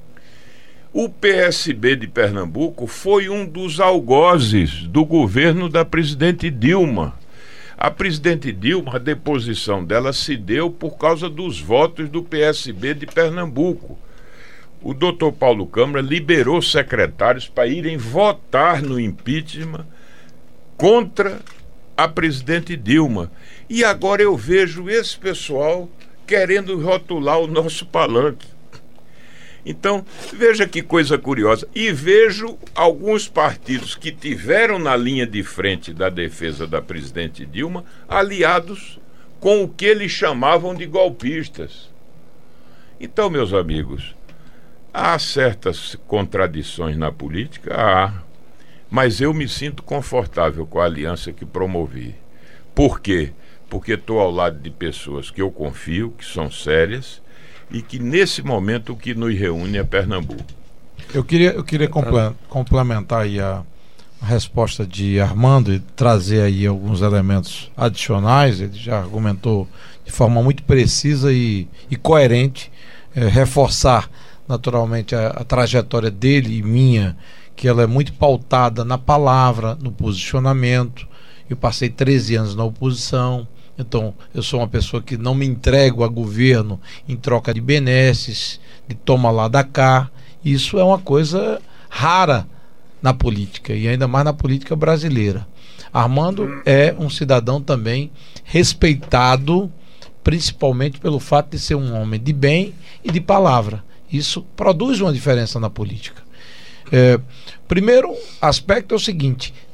O PSB de Pernambuco foi um dos algozes do governo da presidente Dilma. A presidente Dilma, a deposição dela se deu por causa dos votos do PSB de Pernambuco. O doutor Paulo Câmara liberou secretários para irem votar no impeachment contra a presidente Dilma. E agora eu vejo esse pessoal querendo rotular o nosso palanque. Então, veja que coisa curiosa. E vejo alguns partidos que tiveram na linha de frente da defesa da presidente Dilma aliados com o que eles chamavam de golpistas. Então, meus amigos, há certas contradições na política? Há. Mas eu me sinto confortável com a aliança que promovi. Por quê? Porque estou ao lado de pessoas que eu confio, que são sérias, e que nesse momento o que nos reúne é Pernambuco. Eu queria complementar aí a resposta de Armando e trazer aí alguns elementos adicionais. Ele já argumentou de forma muito precisa e coerente, reforçar naturalmente a trajetória dele e minha, que ela é muito pautada na palavra, no posicionamento. Eu passei 13 anos na oposição. Então, eu sou uma pessoa que não me entrego a governo em troca de benesses, de toma lá da cá. Isso é uma coisa rara na política, e ainda mais na política brasileira. Armando é um cidadão também respeitado, principalmente pelo fato de ser um homem de bem e de palavra. Isso produz uma diferença na política. Primeiro aspecto é o seguinte: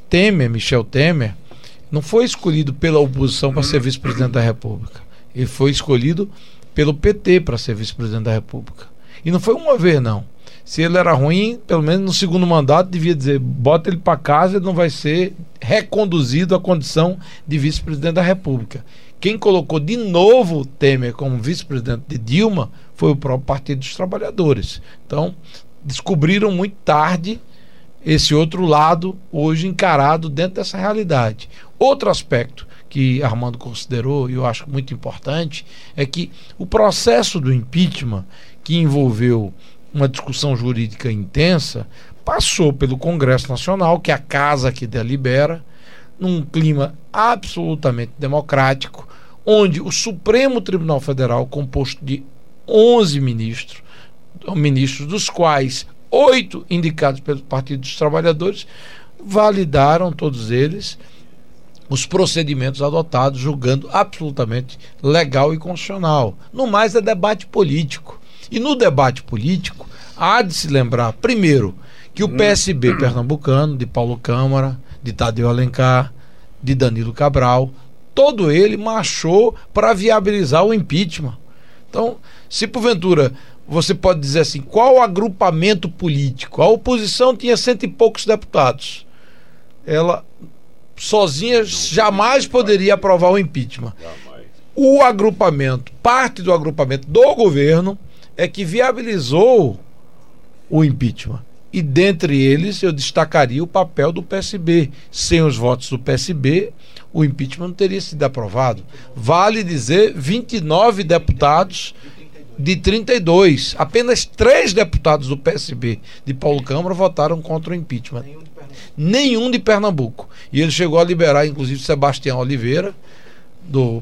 Michel Temer, não foi escolhido pela oposição para ser vice-presidente da República. Ele foi escolhido pelo PT para ser vice-presidente da República. E não foi uma vez, não. Se ele era ruim, pelo menos no segundo mandato, devia dizer, bota ele para casa, ele não vai ser reconduzido à condição de vice-presidente da República. Quem colocou de novo Temer como vice-presidente de Dilma foi o próprio Partido dos Trabalhadores. Então, descobriram muito tarde esse outro lado, hoje encarado dentro dessa realidade. Outro aspecto que Armando considerou, e eu acho muito importante, é que o processo do impeachment, que envolveu uma discussão jurídica intensa, passou pelo Congresso Nacional, que é a casa que delibera, num clima absolutamente democrático, onde o Supremo Tribunal Federal, composto de 11 ministros, dos quais 8 indicados pelo Partido dos Trabalhadores, validaram todos eles os procedimentos adotados, julgando absolutamente legal e constitucional. No mais, é debate político. E no debate político, há de se lembrar, primeiro, que o PSB pernambucano, de Paulo Câmara, de Tadeu Alencar, de Danilo Cabral, todo ele marchou para viabilizar o impeachment. Então, se porventura você pode dizer assim, qual o agrupamento político? A oposição tinha 100 e poucos deputados. Ela sozinha jamais poderia aprovar o impeachment. O agrupamento, parte do agrupamento do governo, é que viabilizou o impeachment. E dentre eles eu destacaria o papel do PSB. Sem os votos do PSB, o impeachment não teria sido aprovado. Vale dizer, 29 deputados de 32. Apenas 3 deputados do PSB de Paulo Câmara votaram contra o impeachment. Nenhum de Pernambuco. E ele chegou a liberar, inclusive, Sebastião Oliveira, do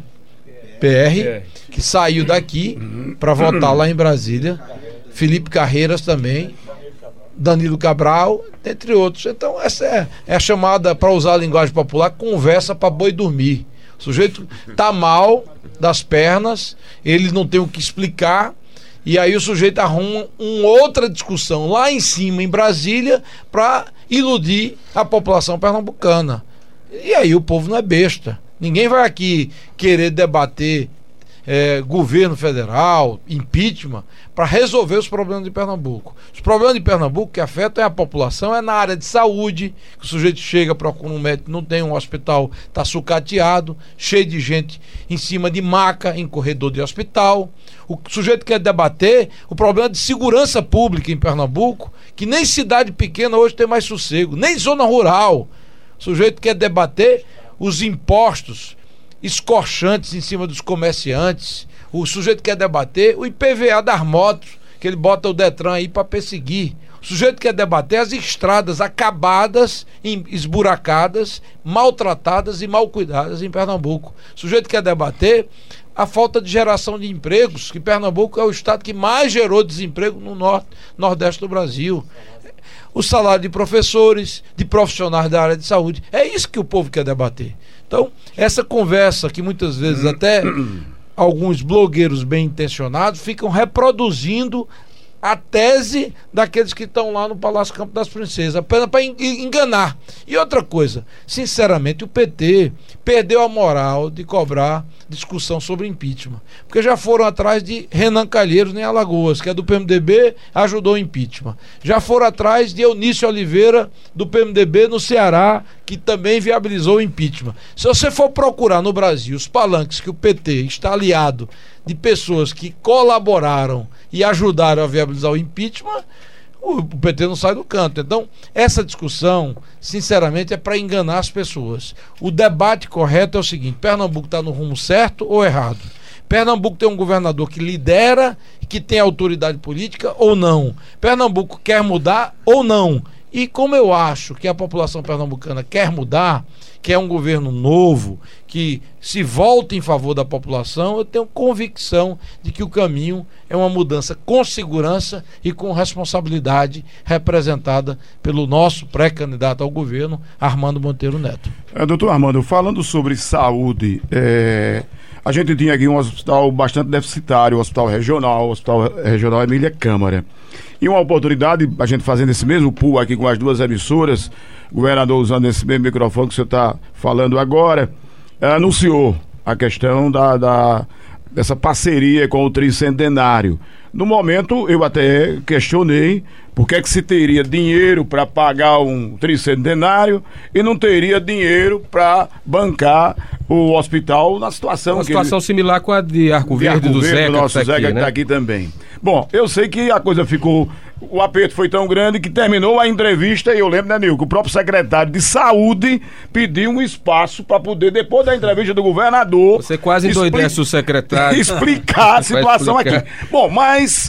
PR, que saiu daqui para votar lá em Brasília. Felipe Carreiras também. Danilo Cabral, entre outros. Então, essa é a chamada, para usar a linguagem popular, conversa para boi dormir. O sujeito está mal das pernas, ele não tem o que explicar, e aí o sujeito arruma uma outra discussão lá em cima, em Brasília, para iludir a população pernambucana. E aí o povo não é besta. Ninguém vai aqui querer debater governo federal, impeachment, para resolver os problemas de Pernambuco. Os problemas de Pernambuco que afetam a população é na área de saúde, que o sujeito chega, procura um médico, não tem um hospital, está sucateado, cheio de gente em cima de maca, em corredor de hospital. O sujeito quer debater o problema de segurança pública em Pernambuco, que nem cidade pequena hoje tem mais sossego, nem zona rural. O sujeito quer debater os impostos escorchantes em cima dos comerciantes. O sujeito quer debater o IPVA das motos, que ele bota o Detran aí para perseguir. O sujeito quer debater as estradas acabadas, esburacadas, maltratadas e mal cuidadas em Pernambuco. O sujeito quer debater a falta de geração de empregos, que Pernambuco é o estado que mais gerou desemprego no nordeste do Brasil. O salário de professores, de profissionais da área de saúde. É isso que o povo quer debater. Então, essa conversa que muitas vezes até alguns blogueiros bem intencionados ficam reproduzindo a tese daqueles que estão lá no Palácio Campo das Princesas, apenas para enganar. E outra coisa, sinceramente, o PT perdeu a moral de cobrar discussão sobre impeachment, porque já foram atrás de Renan Calheiros em Alagoas, que é do PMDB, ajudou o impeachment. Já foram atrás de Eunício Oliveira, do PMDB no Ceará, que também viabilizou o impeachment. Se você for procurar no Brasil os palanques que o PT está aliado de pessoas que colaboraram e ajudaram a viabilizar o impeachment, o PT não sai do canto. Então, essa discussão, sinceramente, é para enganar as pessoas. O debate correto é o seguinte: Pernambuco está no rumo certo ou errado? Pernambuco tem um governador que lidera, que tem autoridade política ou não? Pernambuco quer mudar ou não? E como eu acho que a população pernambucana quer mudar, que é um governo novo, que se volta em favor da população, eu tenho convicção de que o caminho é uma mudança com segurança e com responsabilidade, representada pelo nosso pré-candidato ao governo, Armando Monteiro Neto. Doutor Armando, falando sobre saúde, a gente tinha aqui um hospital bastante deficitário, o Hospital Regional Emília Câmara. E uma oportunidade, a gente fazendo esse mesmo pool aqui com as duas emissoras, o governador usando esse mesmo microfone que o senhor está falando agora, anunciou a questão dessa parceria com o Tricentenário. No momento, eu até questionei por que se teria dinheiro para pagar um tricentenário e não teria dinheiro para bancar o hospital na situação... Uma situação similar com a de Arco Verde, do Zeca, do nosso Zeca, que está aqui também. Bom, eu sei que a coisa ficou... O aperto foi tão grande que terminou a entrevista e eu lembro, né, Nil, que o próprio secretário de Saúde pediu um espaço para poder, depois da entrevista do governador... Você quase endoidece o secretário. Explicar a situação aqui. Bom, mas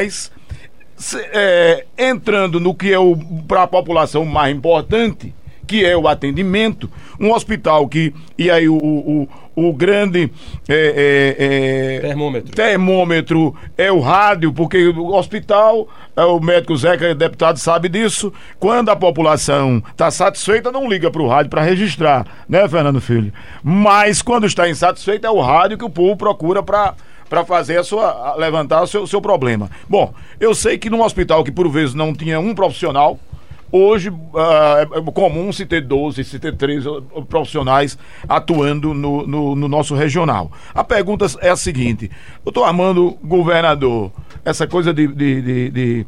entrando no que é para a população mais importante, que é o atendimento, um hospital que, e aí o grande termômetro é o rádio, porque o hospital, o médico Zeca, deputado, sabe disso, quando a população está satisfeita, não liga para o rádio para registrar, né, Fernando Filho? Mas quando está insatisfeito, é o rádio que o povo procura para fazer levantar o seu problema. Bom, eu sei que num hospital que por vezes não tinha um profissional, hoje é comum se ter 12, se ter 13 profissionais atuando no nosso regional. A pergunta é a seguinte: doutor Armando, governador, essa coisa de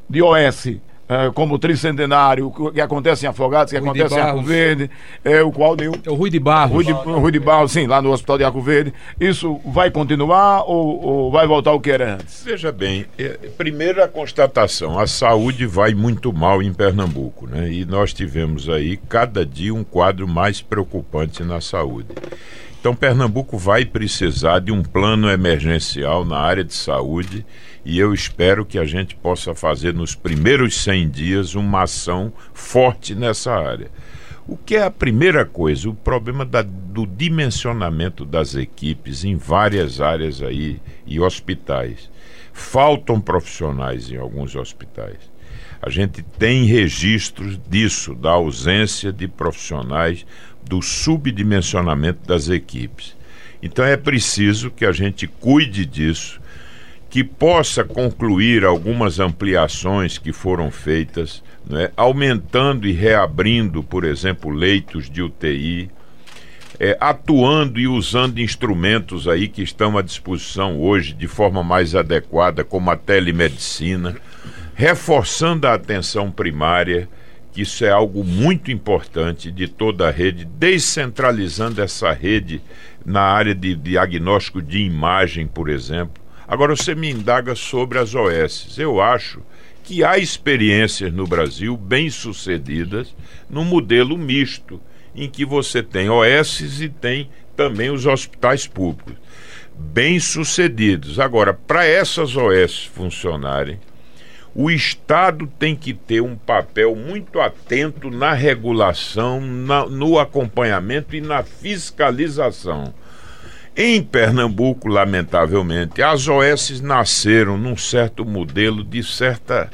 OS, como o Tricentenário, que acontece em Afogados, que acontece em Arco Verde, o qual deu... É o Rui de Barros. Rui de Barros, sim, lá no Hospital de Arco Verde. Isso vai continuar ou vai voltar o que era antes? Veja bem, primeira constatação, a saúde vai muito mal em Pernambuco, né? E nós tivemos aí, cada dia, um quadro mais preocupante na saúde. Então, Pernambuco vai precisar de um plano emergencial na área de saúde e eu espero que a gente possa fazer nos primeiros 100 dias uma ação forte nessa área. O que é a primeira coisa? O problema do dimensionamento das equipes em várias áreas aí e hospitais. Faltam profissionais em alguns hospitais. A gente tem registros disso, da ausência de profissionais, do subdimensionamento das equipes. Então é preciso que a gente cuide disso, que possa concluir algumas ampliações que foram feitas, né, aumentando e reabrindo, por exemplo, leitos de UTI, atuando e usando instrumentos aí que estão à disposição hoje de forma mais adequada, como a telemedicina, reforçando a atenção primária, que isso é algo muito importante de toda a rede, descentralizando essa rede na área de diagnóstico de imagem, por exemplo. Agora você me indaga sobre as OS. Eu acho que há experiências no Brasil bem-sucedidas no modelo misto, em que você tem OS e tem também os hospitais públicos bem-sucedidos. Agora, para essas OS funcionarem, o Estado tem que ter um papel muito atento na regulação, no acompanhamento e na fiscalização. Em Pernambuco, lamentavelmente, as OS nasceram num certo modelo de certa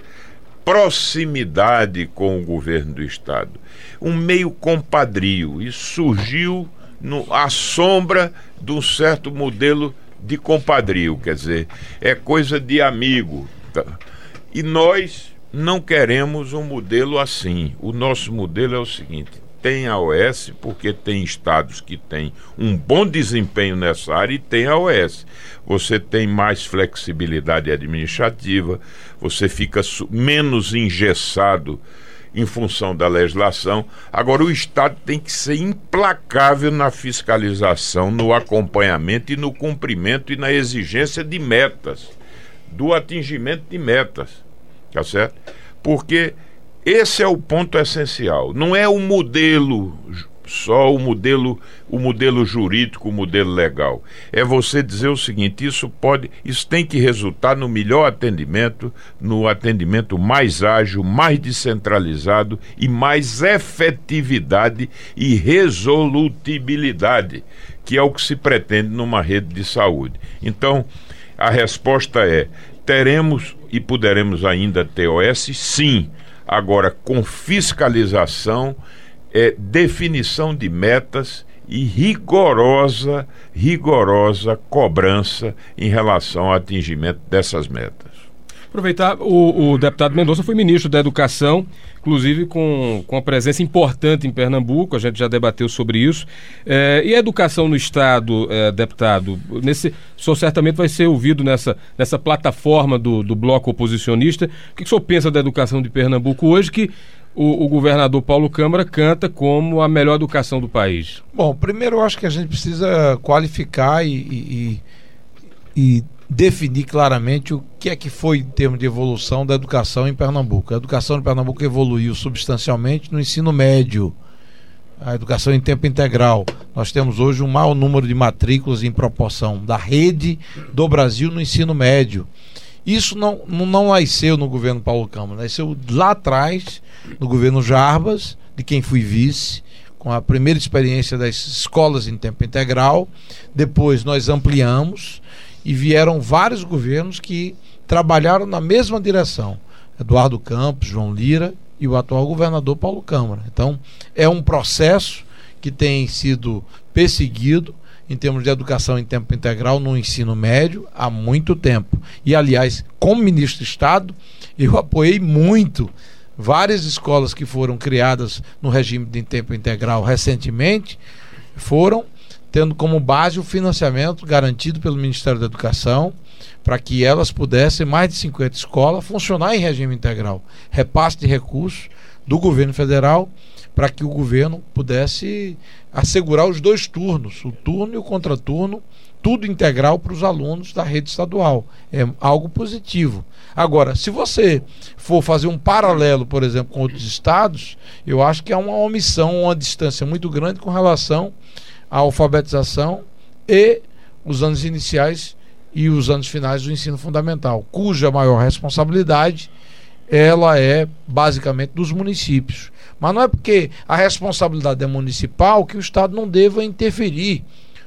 proximidade com o governo do Estado. Um meio compadrio. Isso surgiu à sombra de um certo modelo de compadrio, quer dizer, é coisa de amigo. Tá? E nós não queremos um modelo assim. O nosso modelo é o seguinte: tem a OS porque tem estados que têm um bom desempenho nessa área e tem a OS. Você tem mais flexibilidade administrativa, você fica menos engessado em função da legislação. Agora, o Estado tem que ser implacável na fiscalização, no acompanhamento e no cumprimento e na exigência de metas, do atingimento de metas. Tá certo? Porque esse é o ponto essencial. Não é o modelo, só o modelo jurídico, o modelo legal. É você dizer o seguinte: isso tem que resultar no melhor atendimento, no atendimento mais ágil, mais descentralizado e mais efetividade e resolutibilidade, que é o que se pretende numa rede de saúde. Então, a resposta é: teremos e poderemos ainda ter OS, sim. Agora, com fiscalização, definição de metas e rigorosa cobrança em relação ao atingimento dessas metas. Aproveitar, o deputado Mendonça foi ministro da Educação, inclusive com a presença importante em Pernambuco, a gente já debateu sobre isso. E a educação no Estado, deputado, o senhor certamente vai ser ouvido nessa plataforma do bloco oposicionista. O que o senhor pensa da educação de Pernambuco hoje, que o governador Paulo Câmara canta como a melhor educação do país? Bom, primeiro eu acho que a gente precisa qualificar e definir claramente o que é que foi em termos de evolução da educação em Pernambuco. A educação em Pernambuco evoluiu substancialmente no ensino médio, a educação em tempo integral. Nós temos hoje um maior número de matrículas em proporção da rede do Brasil no ensino médio. Isso não nasceu no governo Paulo Câmara, nasceu lá atrás, no governo Jarbas, de quem fui vice, com a primeira experiência das escolas em tempo integral. Depois nós ampliamos e vieram vários governos que trabalharam na mesma direção. Eduardo Campos, João Lira e o atual governador Paulo Câmara. Então, é um processo que tem sido perseguido em termos de educação em tempo integral no ensino médio há muito tempo. E, aliás, como ministro de Estado, eu apoiei muito várias escolas que foram criadas no regime de tempo integral recentemente, foram tendo como base o financiamento garantido pelo Ministério da Educação, para que elas pudessem, mais de 50 escolas, funcionar em regime integral. Repasse de recursos do governo federal, para que o governo pudesse assegurar os dois turnos, o turno e o contraturno, tudo integral para os alunos da rede estadual. É algo positivo. Agora, se você for fazer um paralelo, por exemplo, com outros estados, eu acho que há uma omissão, uma distância muito grande com relação à alfabetização e os anos iniciais e os anos finais do ensino fundamental, cuja maior responsabilidade ela é basicamente dos municípios. Mas não é porque a responsabilidade é municipal que o Estado não deva interferir.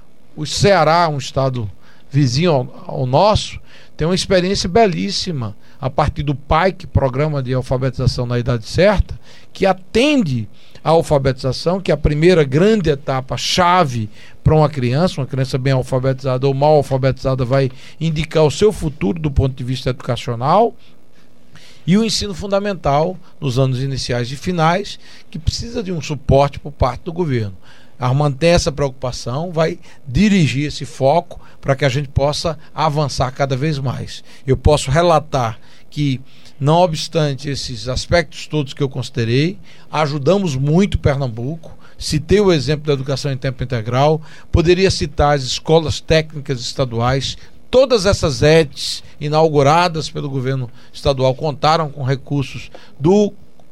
O Ceará, um estado vizinho ao nosso, tem uma experiência belíssima a partir do PAIC, Programa de Alfabetização na Idade Certa, que atende a alfabetização, que é a primeira grande etapa chave para uma criança bem alfabetizada ou mal alfabetizada vai indicar o seu futuro do ponto de vista educacional, e o ensino fundamental nos anos iniciais e finais, que precisa de um suporte por parte do governo. Armando tem essa preocupação, vai dirigir esse foco para que a gente possa avançar cada vez mais. Eu posso relatar que, não obstante esses aspectos todos que eu considerei, ajudamos muito Pernambuco. Citei o exemplo da educação em tempo integral, poderia citar as escolas técnicas estaduais. Todas essas ETs inauguradas pelo governo estadual contaram com recursos do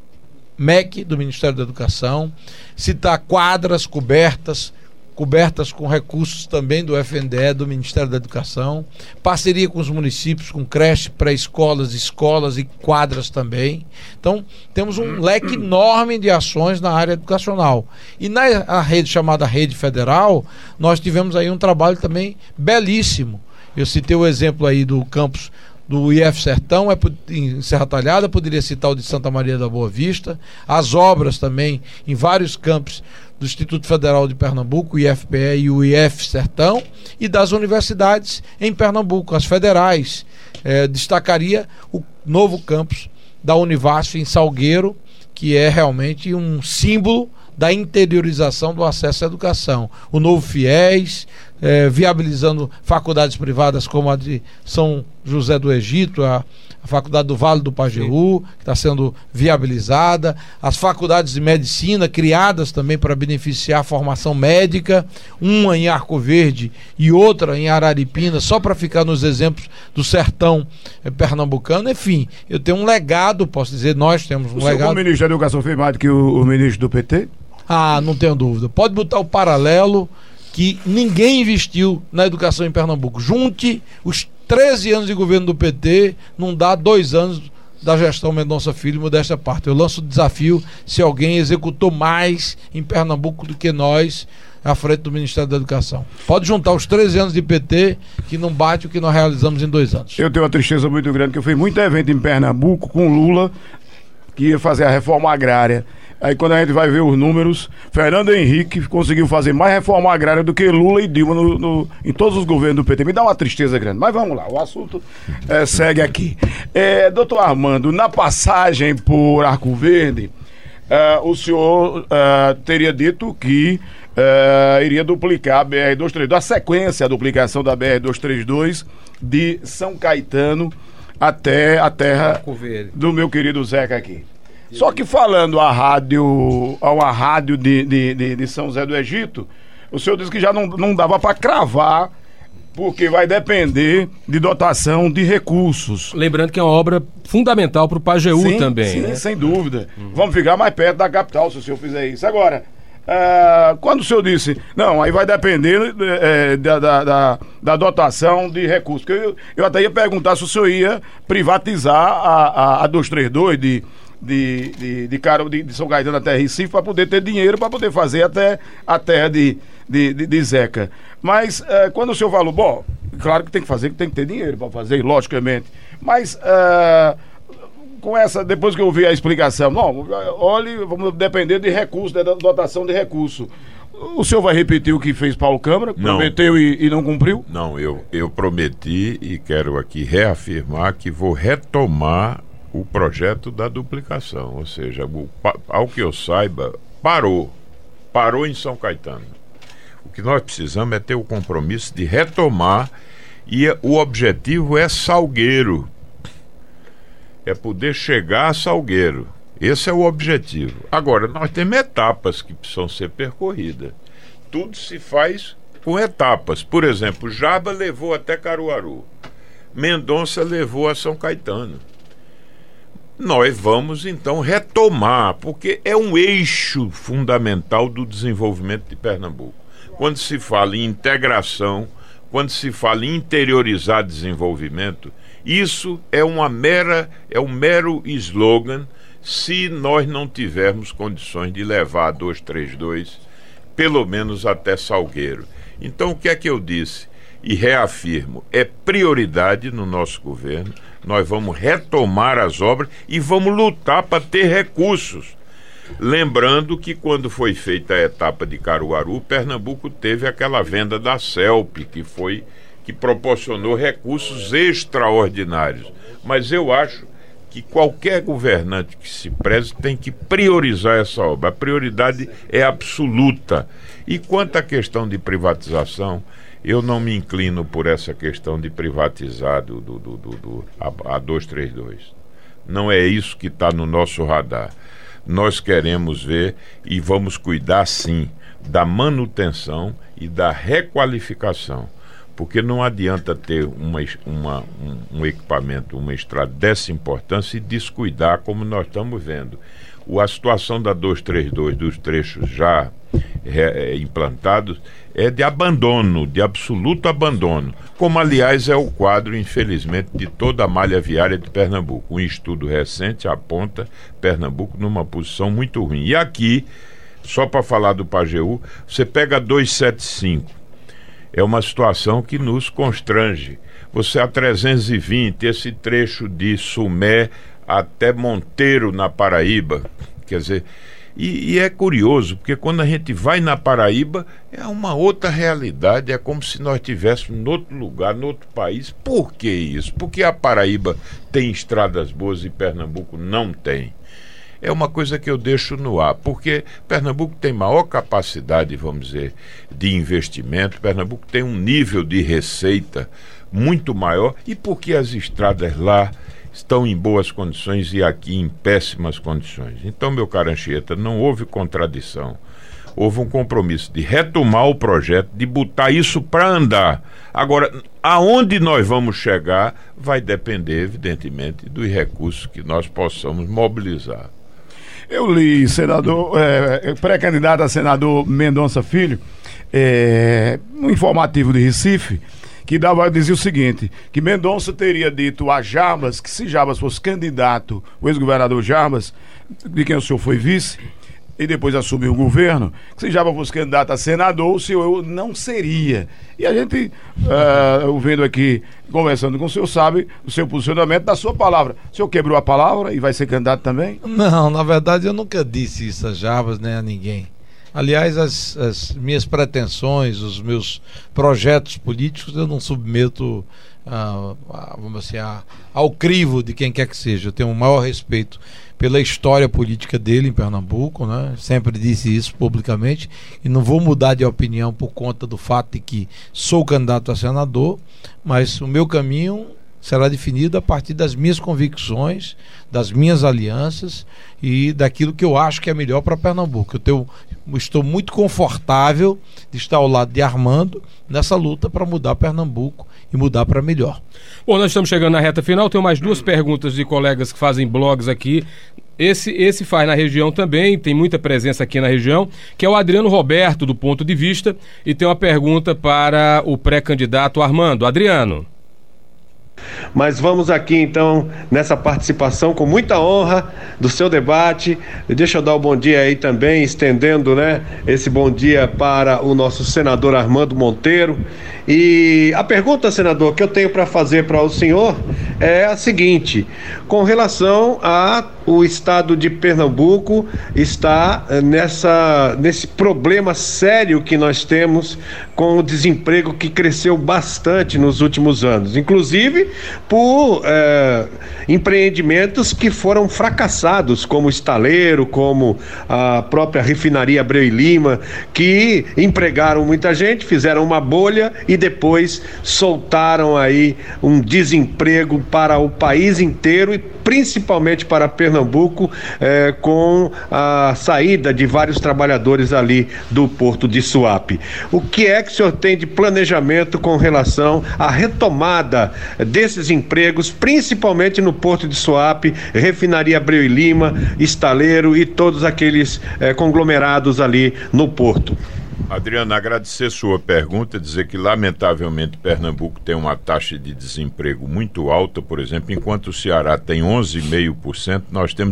MEC, do Ministério da Educação. Citar quadras cobertas com recursos também do FNDE, do Ministério da Educação. Parceria com os municípios, com creche, pré-escolas, escolas e quadras também. Então, temos um leque enorme de ações na área educacional. E na rede chamada Rede Federal, nós tivemos aí um trabalho também belíssimo. Eu citei o exemplo aí do campus do IF Sertão, em Serra Talhada, poderia citar o de Santa Maria da Boa Vista, as obras também em vários campos do Instituto Federal de Pernambuco, o IFPE e o IF Sertão, e das universidades em Pernambuco, as federais. Destacaria o novo campus da Univasf em Salgueiro, que é realmente um símbolo da interiorização do acesso à educação. O novo FIES, viabilizando faculdades privadas como a de São José do Egito, a Faculdade do Vale do Pajeú, que está sendo viabilizada, as faculdades de medicina criadas também para beneficiar a formação médica, uma em Arco Verde e outra em Araripina, só para ficar nos exemplos do sertão pernambucano. Enfim, eu tenho um legado, posso dizer, nós temos um legado. O ministro da Educação fez mais do que o ministro do PT? Ah, não tenho dúvida. Pode botar o paralelo que ninguém investiu na educação em Pernambuco. Junte os 13 anos de governo do PT, não dá 2 anos da gestão Mendonça Filho, modesta parte. Eu lanço o desafio se alguém executou mais em Pernambuco do que nós à frente do Ministério da Educação. Pode juntar os 13 anos de PT, que não bate o que nós realizamos em 2 anos. Eu tenho uma tristeza muito grande, que eu fiz muito evento em Pernambuco com Lula, que ia fazer a reforma agrária. Aí quando a gente vai ver os números, Fernando Henrique conseguiu fazer mais reforma agrária do que Lula e Dilma em todos os governos do PT. Me dá uma tristeza grande. Mas vamos lá, o assunto segue aqui. Doutor Armando, na passagem por Arco Verde, o senhor teria dito que iria duplicar a BR-232, a sequência, a duplicação da BR-232 de São Caetano até a terra do meu querido Zeca aqui. Só que falando a uma rádio de São José do Egito, o senhor disse que já não dava para cravar, porque vai depender de dotação de recursos. Lembrando que é uma obra fundamental para o Pajeú também. Sim, né? Sem dúvida. Vamos ficar mais perto da capital se o senhor fizer isso. Agora, quando o senhor disse, não, aí vai depender da dotação de recursos. Eu até ia perguntar se o senhor ia privatizar a 232 de São Caetano até Recife para poder ter dinheiro para poder fazer até a terra de Zeca. Mas quando o senhor falou, bom, claro que tem que fazer, que tem que ter dinheiro para fazer, logicamente. Mas com essa, depois que eu ouvi a explicação, não, olhe, vamos depender de recursos, da dotação de recursos. O senhor vai repetir o que fez Paulo Câmara? Não. Prometeu e não cumpriu? Não, eu prometi e quero aqui reafirmar que vou retomar o projeto da duplicação, ou seja, ao que eu saiba, parou em São Caetano. O que nós precisamos é ter o compromisso de retomar, e o objetivo é Salgueiro, é poder chegar a Salgueiro. Esse é o objetivo. Agora, nós temos etapas que precisam ser percorridas. Tudo se faz com etapas. Por exemplo, Jaba levou até Caruaru, Mendonça levou a São Caetano. Nós vamos então retomar, porque é um eixo fundamental do desenvolvimento de Pernambuco. Quando se fala em integração, quando se fala em interiorizar desenvolvimento, isso é um mero slogan se nós não tivermos condições de levar a 232 pelo menos até Salgueiro. Então o que é que eu disse? E reafirmo, é prioridade no nosso governo. Nós vamos retomar as obras e vamos lutar para ter recursos. Lembrando que quando foi feita a etapa de Caruaru, Pernambuco teve aquela venda da CELP, que proporcionou recursos extraordinários. Mas eu acho que qualquer governante que se preze tem que priorizar essa obra. A prioridade é absoluta. E quanto à questão de privatização, eu não me inclino por essa questão de privatizar a 232. Não é isso que está no nosso radar. Nós queremos ver e vamos cuidar, sim, da manutenção e da requalificação. Porque não adianta ter um equipamento, uma estrada dessa importância e descuidar, como nós estamos vendo. A situação da 232, dos trechos já implantados, é de abandono, de absoluto abandono, como aliás é o quadro, infelizmente, de toda a malha viária de Pernambuco. Um estudo recente aponta Pernambuco numa posição muito ruim. E aqui, só para falar do Pajeú, você pega a 275, é uma situação que nos constrange. Você a 320, esse trecho de Sumé até Monteiro, na Paraíba, quer dizer... E é curioso, porque quando a gente vai na Paraíba, é uma outra realidade, é como se nós estivéssemos em outro lugar, em outro país. Por que isso? Porque a Paraíba tem estradas boas e Pernambuco não tem. É uma coisa que eu deixo no ar, porque Pernambuco tem maior capacidade, vamos dizer, de investimento, Pernambuco tem um nível de receita muito maior, e porque as estradas lá estão em boas condições e aqui em péssimas condições. Então, meu caro Anchieta, não houve contradição. Houve um compromisso de retomar o projeto, de botar isso para andar. Agora, aonde nós vamos chegar vai depender, evidentemente, dos recursos que nós possamos mobilizar. Eu li, senador, pré-candidato a senador Mendonça Filho, no informativo de Recife, que dizia o seguinte, que Mendonça teria dito a Jarbas que se Jarbas fosse candidato, o ex-governador Jarbas, de quem o senhor foi vice, e depois assumiu o governo, que se já fosse candidato a senador, o senhor não seria. E a gente, vendo aqui, conversando com o senhor, sabe o seu posicionamento da sua palavra. O senhor quebrou a palavra e vai ser candidato também? Não, na verdade eu nunca disse isso a Jarbas nem a ninguém. Aliás, as minhas pretensões, os meus projetos políticos, eu não submeto vamos assim, ao crivo de quem quer que seja. Eu tenho o maior respeito pela história política dele em Pernambuco, né? Sempre disse isso publicamente e não vou mudar de opinião por conta do fato de que sou candidato a senador, mas o meu caminho será definido a partir das minhas convicções, das minhas alianças e daquilo que eu acho que é melhor para Pernambuco. Estou muito confortável de estar ao lado de Armando nessa luta para mudar Pernambuco e mudar para melhor. Bom, nós estamos chegando na reta final, tenho mais duas perguntas de colegas que fazem blogs aqui. Esse faz na região também, tem muita presença aqui na região, que é o Adriano Roberto, do Ponto de Vista, e tem uma pergunta para o pré-candidato Armando. Adriano. Mas vamos aqui então nessa participação com muita honra do seu debate. Deixa eu dar o bom dia aí também, estendendo, né, esse bom dia para o nosso senador Armando Monteiro. E a pergunta, senador, que eu tenho para fazer para o senhor é a seguinte: com relação ao estado de Pernambuco está nesse problema sério que nós temos com o desemprego que cresceu bastante nos últimos anos, inclusive por empreendimentos que foram fracassados, como o estaleiro, como a própria refinaria Abreu e Lima, que empregaram muita gente, fizeram uma bolha e depois soltaram aí um desemprego para o país inteiro e principalmente para Pernambuco, com a saída de vários trabalhadores ali do Porto de Suape. O que é que o senhor tem de planejamento com relação à retomada desses empregos, principalmente no Porto de Suape, refinaria Abreu e Lima, estaleiro e todos aqueles conglomerados ali no Porto? Adriano, agradecer sua pergunta, dizer que lamentavelmente Pernambuco tem uma taxa de desemprego muito alta. Por exemplo, enquanto o Ceará tem 11,5%, nós temos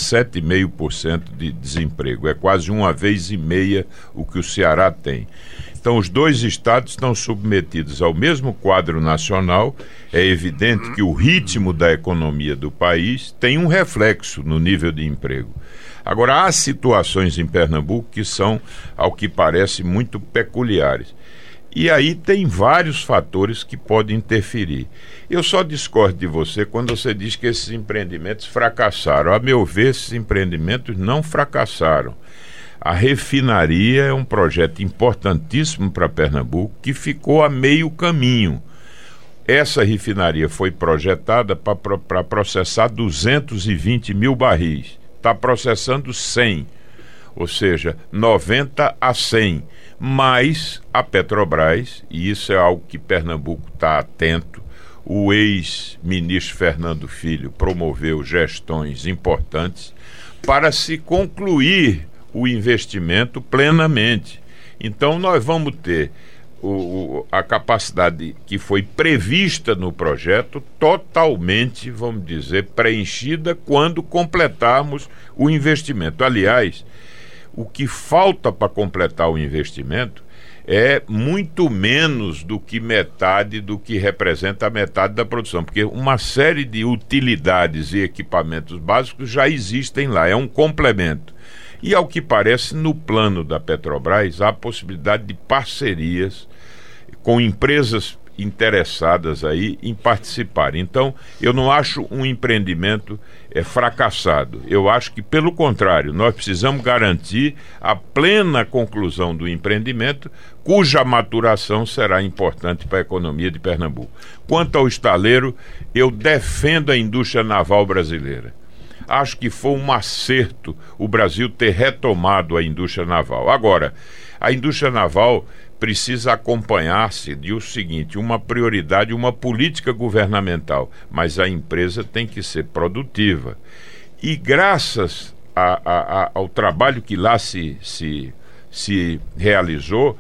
17,5% de desemprego. É quase uma vez e meia o que o Ceará tem. Então os dois estados estão submetidos ao mesmo quadro nacional. É evidente que o ritmo da economia do país tem um reflexo no nível de emprego. Agora, há situações em Pernambuco que são, ao que parece, muito peculiares. E aí tem vários fatores que podem interferir. Eu só discordo de você quando você diz que esses empreendimentos fracassaram. A meu ver, esses empreendimentos não fracassaram. A refinaria é um projeto importantíssimo para Pernambuco que ficou a meio caminho. Essa refinaria foi projetada para processar 220 mil barris. Está processando 100, ou seja, 90 a 100. Mas a Petrobras, e isso é algo que Pernambuco está atento, o ex-ministro Fernando Filho promoveu gestões importantes para se concluir o investimento plenamente. Então nós vamos ter a capacidade que foi prevista no projeto totalmente, vamos dizer, preenchida quando completarmos o investimento. Aliás, o que falta para completar o investimento é muito menos do que metade do que representa a metade da produção, porque uma série de utilidades e equipamentos básicos já existem lá, é um complemento. E ao que parece, no plano da Petrobras, há a possibilidade de parcerias com empresas interessadas aí em participar. Então, eu não acho um empreendimento fracassado. Eu acho que, pelo contrário, nós precisamos garantir a plena conclusão do empreendimento, cuja maturação será importante para a economia de Pernambuco. Quanto ao estaleiro, eu defendo a indústria naval brasileira. Acho que foi um acerto o Brasil ter retomado a indústria naval. Agora, a indústria naval precisa acompanhar-se de o seguinte: uma prioridade, uma política governamental, mas a empresa tem que ser produtiva. E graças ao trabalho que lá se realizou,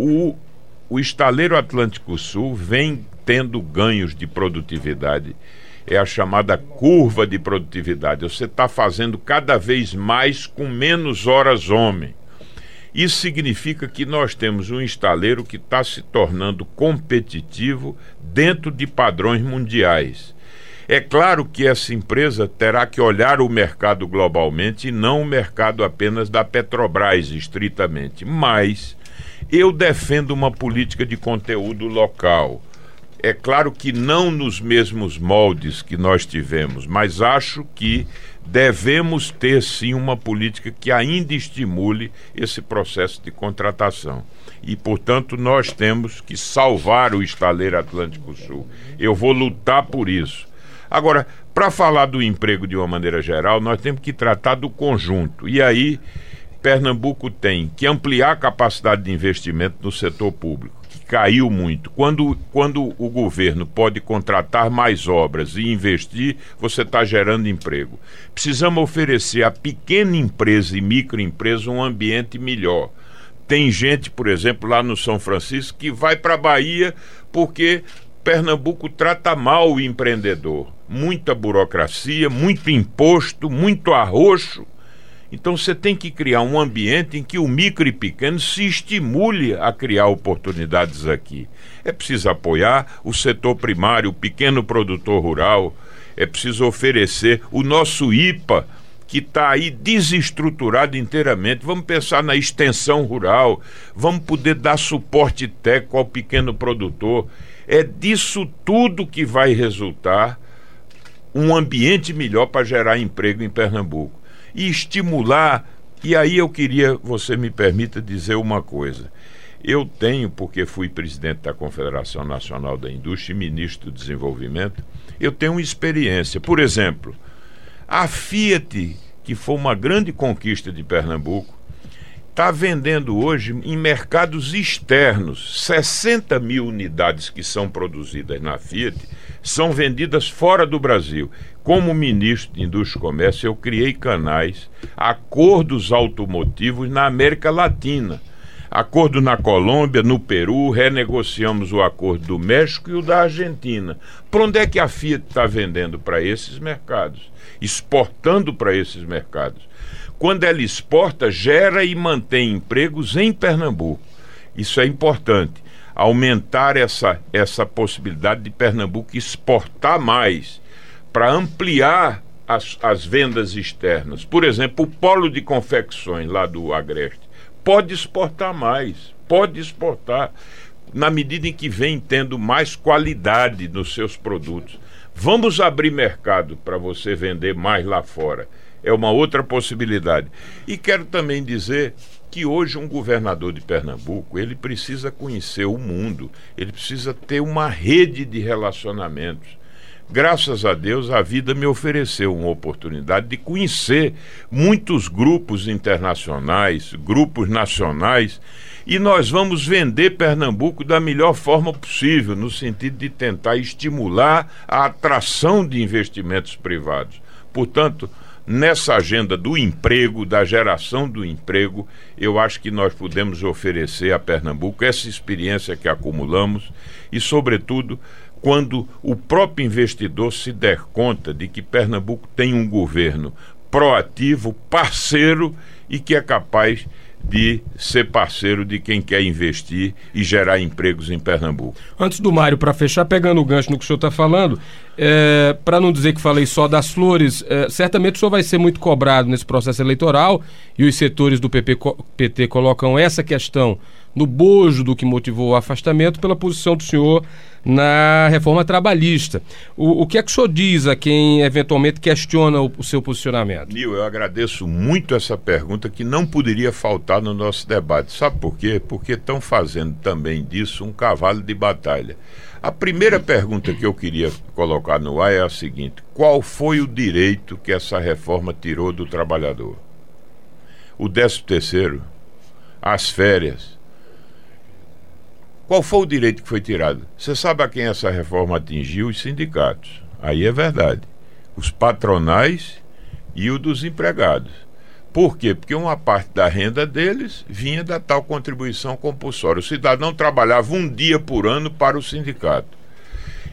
o estaleiro Atlântico Sul vem tendo ganhos de produtividade. é a chamada curva de produtividade. Você está fazendo cada vez mais com menos horas homem. Isso significa que nós temos um estaleiro que está se tornando competitivo dentro de padrões mundiais. É claro que essa empresa terá que olhar o mercado globalmente e não o mercado apenas da Petrobras, estritamente. Mas eu defendo uma política de conteúdo local. É claro que não nos mesmos moldes que nós tivemos, mas acho que devemos ter sim uma política que ainda estimule esse processo de contratação. E, portanto, nós temos que salvar o estaleiro Atlântico Sul. Eu vou lutar por isso. Agora, para falar do emprego de uma maneira geral, nós temos que tratar do conjunto. E aí, Pernambuco tem que ampliar a capacidade de investimento no setor público, que caiu muito. Quando o governo pode contratar mais obras e investir, você está gerando emprego. Precisamos oferecer à pequena empresa e microempresa um ambiente melhor. Tem gente, por exemplo, lá no São Francisco, que vai para a Bahia porque Pernambuco trata mal o empreendedor. Muita burocracia, muito imposto, muito arroxo. Então você tem que criar um ambiente em que o micro e pequeno se estimule a criar oportunidades aqui. É preciso apoiar o setor primário, o pequeno produtor rural. É preciso oferecer o nosso IPA, que está aí desestruturado inteiramente. Vamos pensar na extensão rural, vamos poder dar suporte técnico ao pequeno produtor. É disso tudo que vai resultar um ambiente melhor para gerar emprego em Pernambuco. E estimular, e aí eu queria, você me permita dizer uma coisa. Eu tenho, porque fui presidente da Confederação Nacional da Indústria e ministro do Desenvolvimento, eu tenho uma experiência. Por exemplo, a Fiat, que foi uma grande conquista de Pernambuco, está vendendo hoje em mercados externos. 60 mil unidades que são produzidas na Fiat são vendidas fora do Brasil. Como ministro de Indústria e Comércio, eu criei canais, acordos automotivos na América Latina. Acordo na Colômbia, no Peru, renegociamos o acordo do México e o da Argentina. Para onde é que a Fiat está vendendo? Para esses mercados, exportando para esses mercados. Quando ela exporta, gera e mantém empregos em Pernambuco. Isso é importante, aumentar essa possibilidade de Pernambuco exportar mais, para ampliar as vendas externas. Por exemplo, o polo de confecções lá do Agreste pode exportar mais, pode exportar, na medida em que vem tendo mais qualidade nos seus produtos. Vamos abrir mercado para você vender mais lá fora. É uma outra possibilidade. E quero também dizer que hoje um governador de Pernambuco, ele precisa conhecer o mundo, ele precisa ter uma rede de relacionamentos. Graças a Deus, a vida me ofereceu uma oportunidade de conhecer muitos grupos internacionais, grupos nacionais, e nós vamos vender Pernambuco da melhor forma possível, no sentido de tentar estimular a atração de investimentos privados. Portanto, nessa agenda do emprego, da geração do emprego, eu acho que nós podemos oferecer a Pernambuco essa experiência que acumulamos e, sobretudo, quando o próprio investidor se der conta de que Pernambuco tem um governo proativo, parceiro e que é capaz de ser parceiro de quem quer investir e gerar empregos em Pernambuco. Antes do Mário, para fechar, pegando o gancho no que o senhor está falando, para não dizer que falei só das flores, certamente o senhor vai ser muito cobrado nesse processo eleitoral e os setores do PT colocam essa questão no bojo do que motivou o afastamento pela posição do senhor na reforma trabalhista. O que é que o senhor diz a quem eventualmente questiona o seu posicionamento? Nil, eu agradeço muito essa pergunta que não poderia faltar no nosso debate. Sabe por quê? Porque estão fazendo também disso um cavalo de batalha. A primeira pergunta que eu queria colocar no ar é a seguinte: qual foi o direito que essa reforma tirou do trabalhador? O 13º, as férias. Qual foi o direito que foi tirado? Você sabe a quem essa reforma atingiu? Os sindicatos. Aí é verdade. Os patronais e o dos empregados. Por quê? Porque uma parte da renda deles vinha da tal contribuição compulsória. O cidadão trabalhava um dia por ano para o sindicato.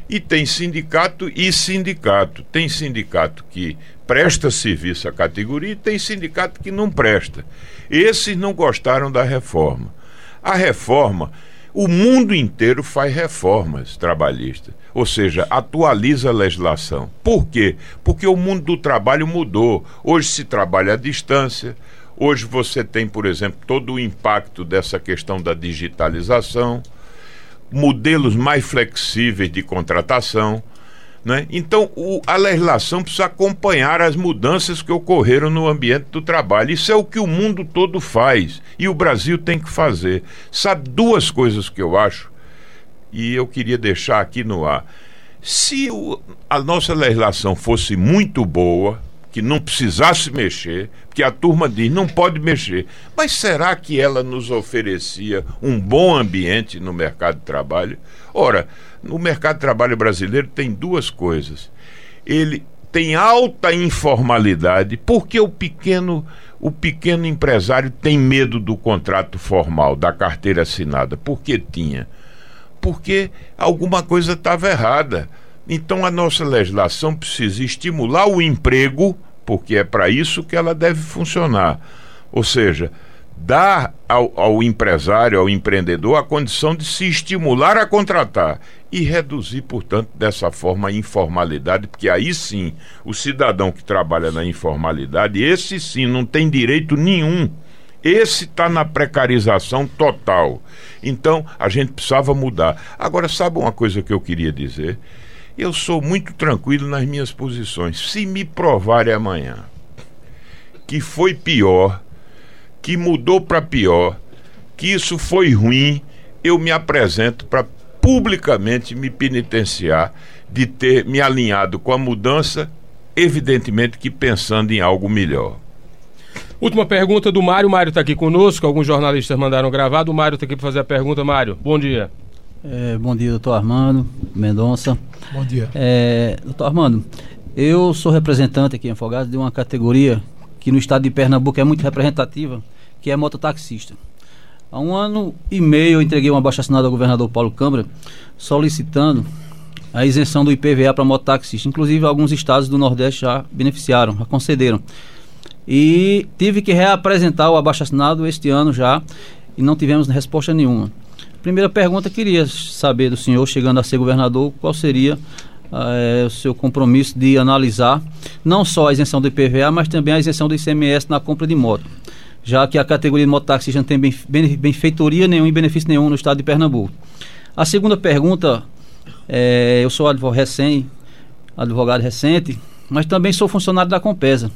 E tem sindicato e sindicato. Tem sindicato que presta serviço à categoria e tem sindicato que não presta. Esses não gostaram da reforma. A reforma, o mundo inteiro faz reformas trabalhistas, ou seja, atualiza a legislação. Por quê? Porque o mundo do trabalho mudou. Hoje se trabalha à distância, hoje você tem, por exemplo, todo o impacto dessa questão da digitalização, modelos mais flexíveis de contratação, né? Então a legislação precisa acompanhar as mudanças que ocorreram no ambiente do trabalho. Isso é o que o mundo todo faz e o Brasil tem que fazer. Sabe, duas coisas que eu acho e eu queria deixar aqui no ar. Se a nossa legislação fosse muito boa, que não precisasse mexer, porque a turma diz, não pode mexer, mas será que ela nos oferecia um bom ambiente no mercado de trabalho? Ora, no mercado de trabalho brasileiro tem duas coisas. Ele tem alta informalidade, porque o pequeno empresário tem medo do contrato formal, da carteira assinada. Por que tinha? Porque alguma coisa estava errada. Então a nossa legislação precisa estimular o emprego, porque é para isso que ela deve funcionar. Ou seja, dar ao empresário, ao empreendedor, a condição de se estimular a contratar e reduzir, portanto, dessa forma a informalidade, porque aí sim, o cidadão que trabalha na informalidade, esse sim não tem direito nenhum. Esse está na precarização total. Então, a gente precisava mudar. Agora, sabe uma coisa que eu queria dizer? Eu sou muito tranquilo nas minhas posições. Se me provarem amanhã que foi pior, que mudou para pior, que isso foi ruim, eu me apresento para publicamente me penitenciar de ter me alinhado com a mudança, evidentemente que pensando em algo melhor. Última pergunta do Mário. O Mário está aqui conosco, alguns jornalistas mandaram gravado. O Mário está aqui para fazer a pergunta. Mário, bom dia. Bom dia, doutor Armando Mendonça. Bom dia. Doutor Armando, eu sou representante aqui em Afogados de uma categoria que no estado de Pernambuco é muito representativa, que é mototaxista. Há 1 ano e meio eu entreguei uma abaixo-assinada ao governador Paulo Câmara solicitando a isenção do IPVA para mototaxista. Inclusive alguns estados do Nordeste já beneficiaram, já concederam. E tive que reapresentar o abaixo-assinado este ano já e não tivemos resposta nenhuma. Primeira pergunta, queria saber do senhor, chegando a ser governador, qual seria o seu compromisso de analisar não só a isenção do IPVA, mas também a isenção do ICMS na compra de moto, já que a categoria de mototaxista não tem benfeitoria nenhum e benefício nenhum no estado de Pernambuco. A segunda pergunta, eu sou advogado recente, mas também sou funcionário da Compesa.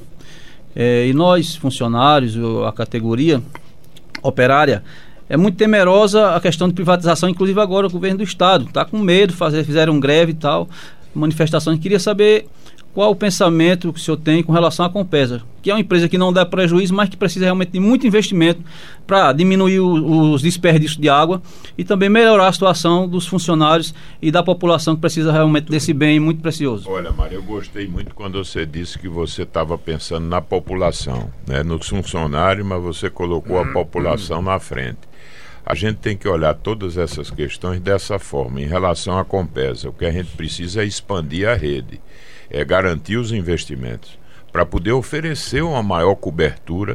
E nós, funcionários, a categoria operária, é muito temerosa a questão de privatização, inclusive agora o governo do estado está com medo, fizeram greve e tal, manifestações. Queria saber qual o pensamento que o senhor tem com relação à Compesa, que é uma empresa que não dá prejuízo, mas que precisa realmente de muito investimento para diminuir os desperdícios de água e também melhorar a situação dos funcionários e da população que precisa realmente desse bem muito precioso. Olha, Mário, eu gostei muito quando você disse que você estava pensando na população, né, nos funcionários, mas você colocou a população na frente. A gente tem que olhar todas essas questões dessa forma. Em relação à Compesa, o que a gente precisa é expandir a rede, é garantir os investimentos para poder oferecer uma maior cobertura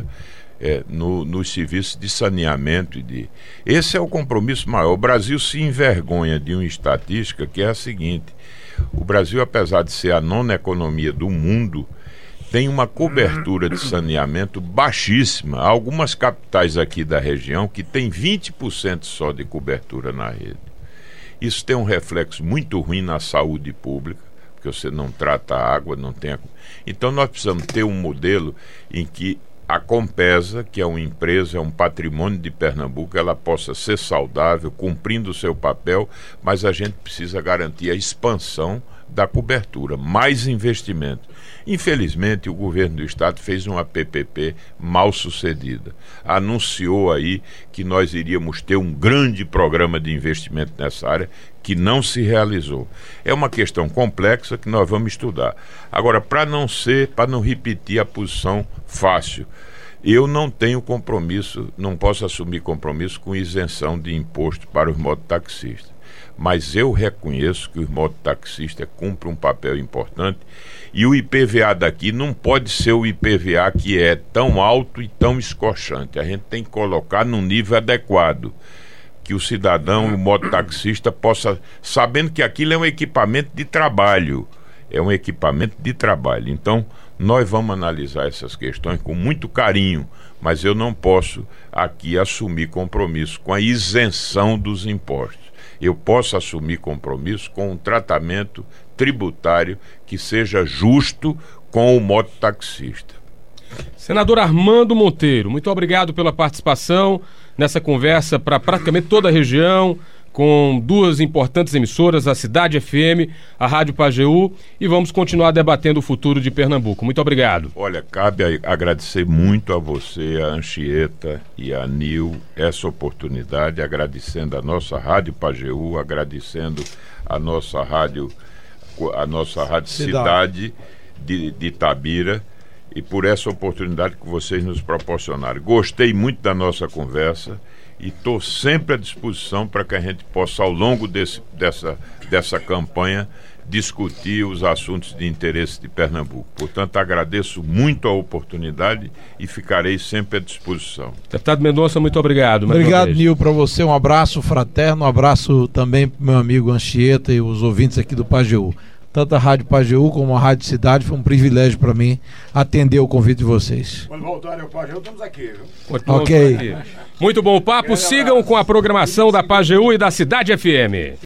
nos serviços de saneamento. Esse é o compromisso maior. O Brasil se envergonha de uma estatística que é a seguinte: o Brasil, apesar de ser a 9ª economia do mundo, tem uma cobertura de saneamento baixíssima. Há algumas capitais aqui da região que tem 20% só de cobertura na rede. Isso tem um reflexo muito ruim na saúde pública, porque você não trata a água, não tem... Então nós precisamos ter um modelo em que a Compesa, que é uma empresa, é um patrimônio de Pernambuco, ela possa ser saudável, cumprindo o seu papel, mas a gente precisa garantir a expansão da cobertura, mais investimento. Infelizmente, o governo do estado fez uma PPP mal sucedida. Anunciou aí que nós iríamos ter um grande programa de investimento nessa área, que não se realizou. É uma questão complexa que nós vamos estudar. Agora, para não repetir a posição fácil, eu não tenho compromisso, não posso assumir compromisso com isenção de imposto para os mototaxistas. mas eu reconheço que os mototaxistas cumprem um papel importante e o IPVA daqui não pode ser o IPVA que é tão alto e tão escorchante. A gente tem que colocar num nível adequado, que o cidadão, o mototaxista possa, sabendo que aquilo é um equipamento de trabalho, Então, nós vamos analisar essas questões com muito carinho, mas eu não posso aqui assumir compromisso com a isenção dos impostos. Eu posso assumir compromisso com um tratamento tributário que seja justo com o mototaxista. Senador Armando Monteiro, muito obrigado pela participação nessa conversa para praticamente toda a região, com duas importantes emissoras, a Cidade FM, a Rádio Pajeú, e vamos continuar debatendo o futuro de Pernambuco. Muito obrigado. Olha, cabe agradecer muito a você, a Anchieta e a Nil, essa oportunidade, agradecendo a nossa Rádio Pajeú, agradecendo a nossa rádio Cidade de Itabira, e por essa oportunidade que vocês nos proporcionaram. Gostei muito da nossa conversa e estou sempre à disposição para que a gente possa, ao longo dessa campanha, discutir os assuntos de interesse de Pernambuco. Portanto, agradeço muito a oportunidade e ficarei sempre à disposição. Deputado Mendonça, muito obrigado. Obrigado, Nil, para você. Um abraço fraterno, um abraço também para o meu amigo Anchieta e os ouvintes aqui do Pajeú. Tanto a Rádio Pajeú como a Rádio Cidade, foi um privilégio para mim atender o convite de vocês. Quando voltarem ao Pajeú, estamos aqui, viu? Ok. Muito bom papo. Sigam com a programação da Pajeú e da Cidade FM.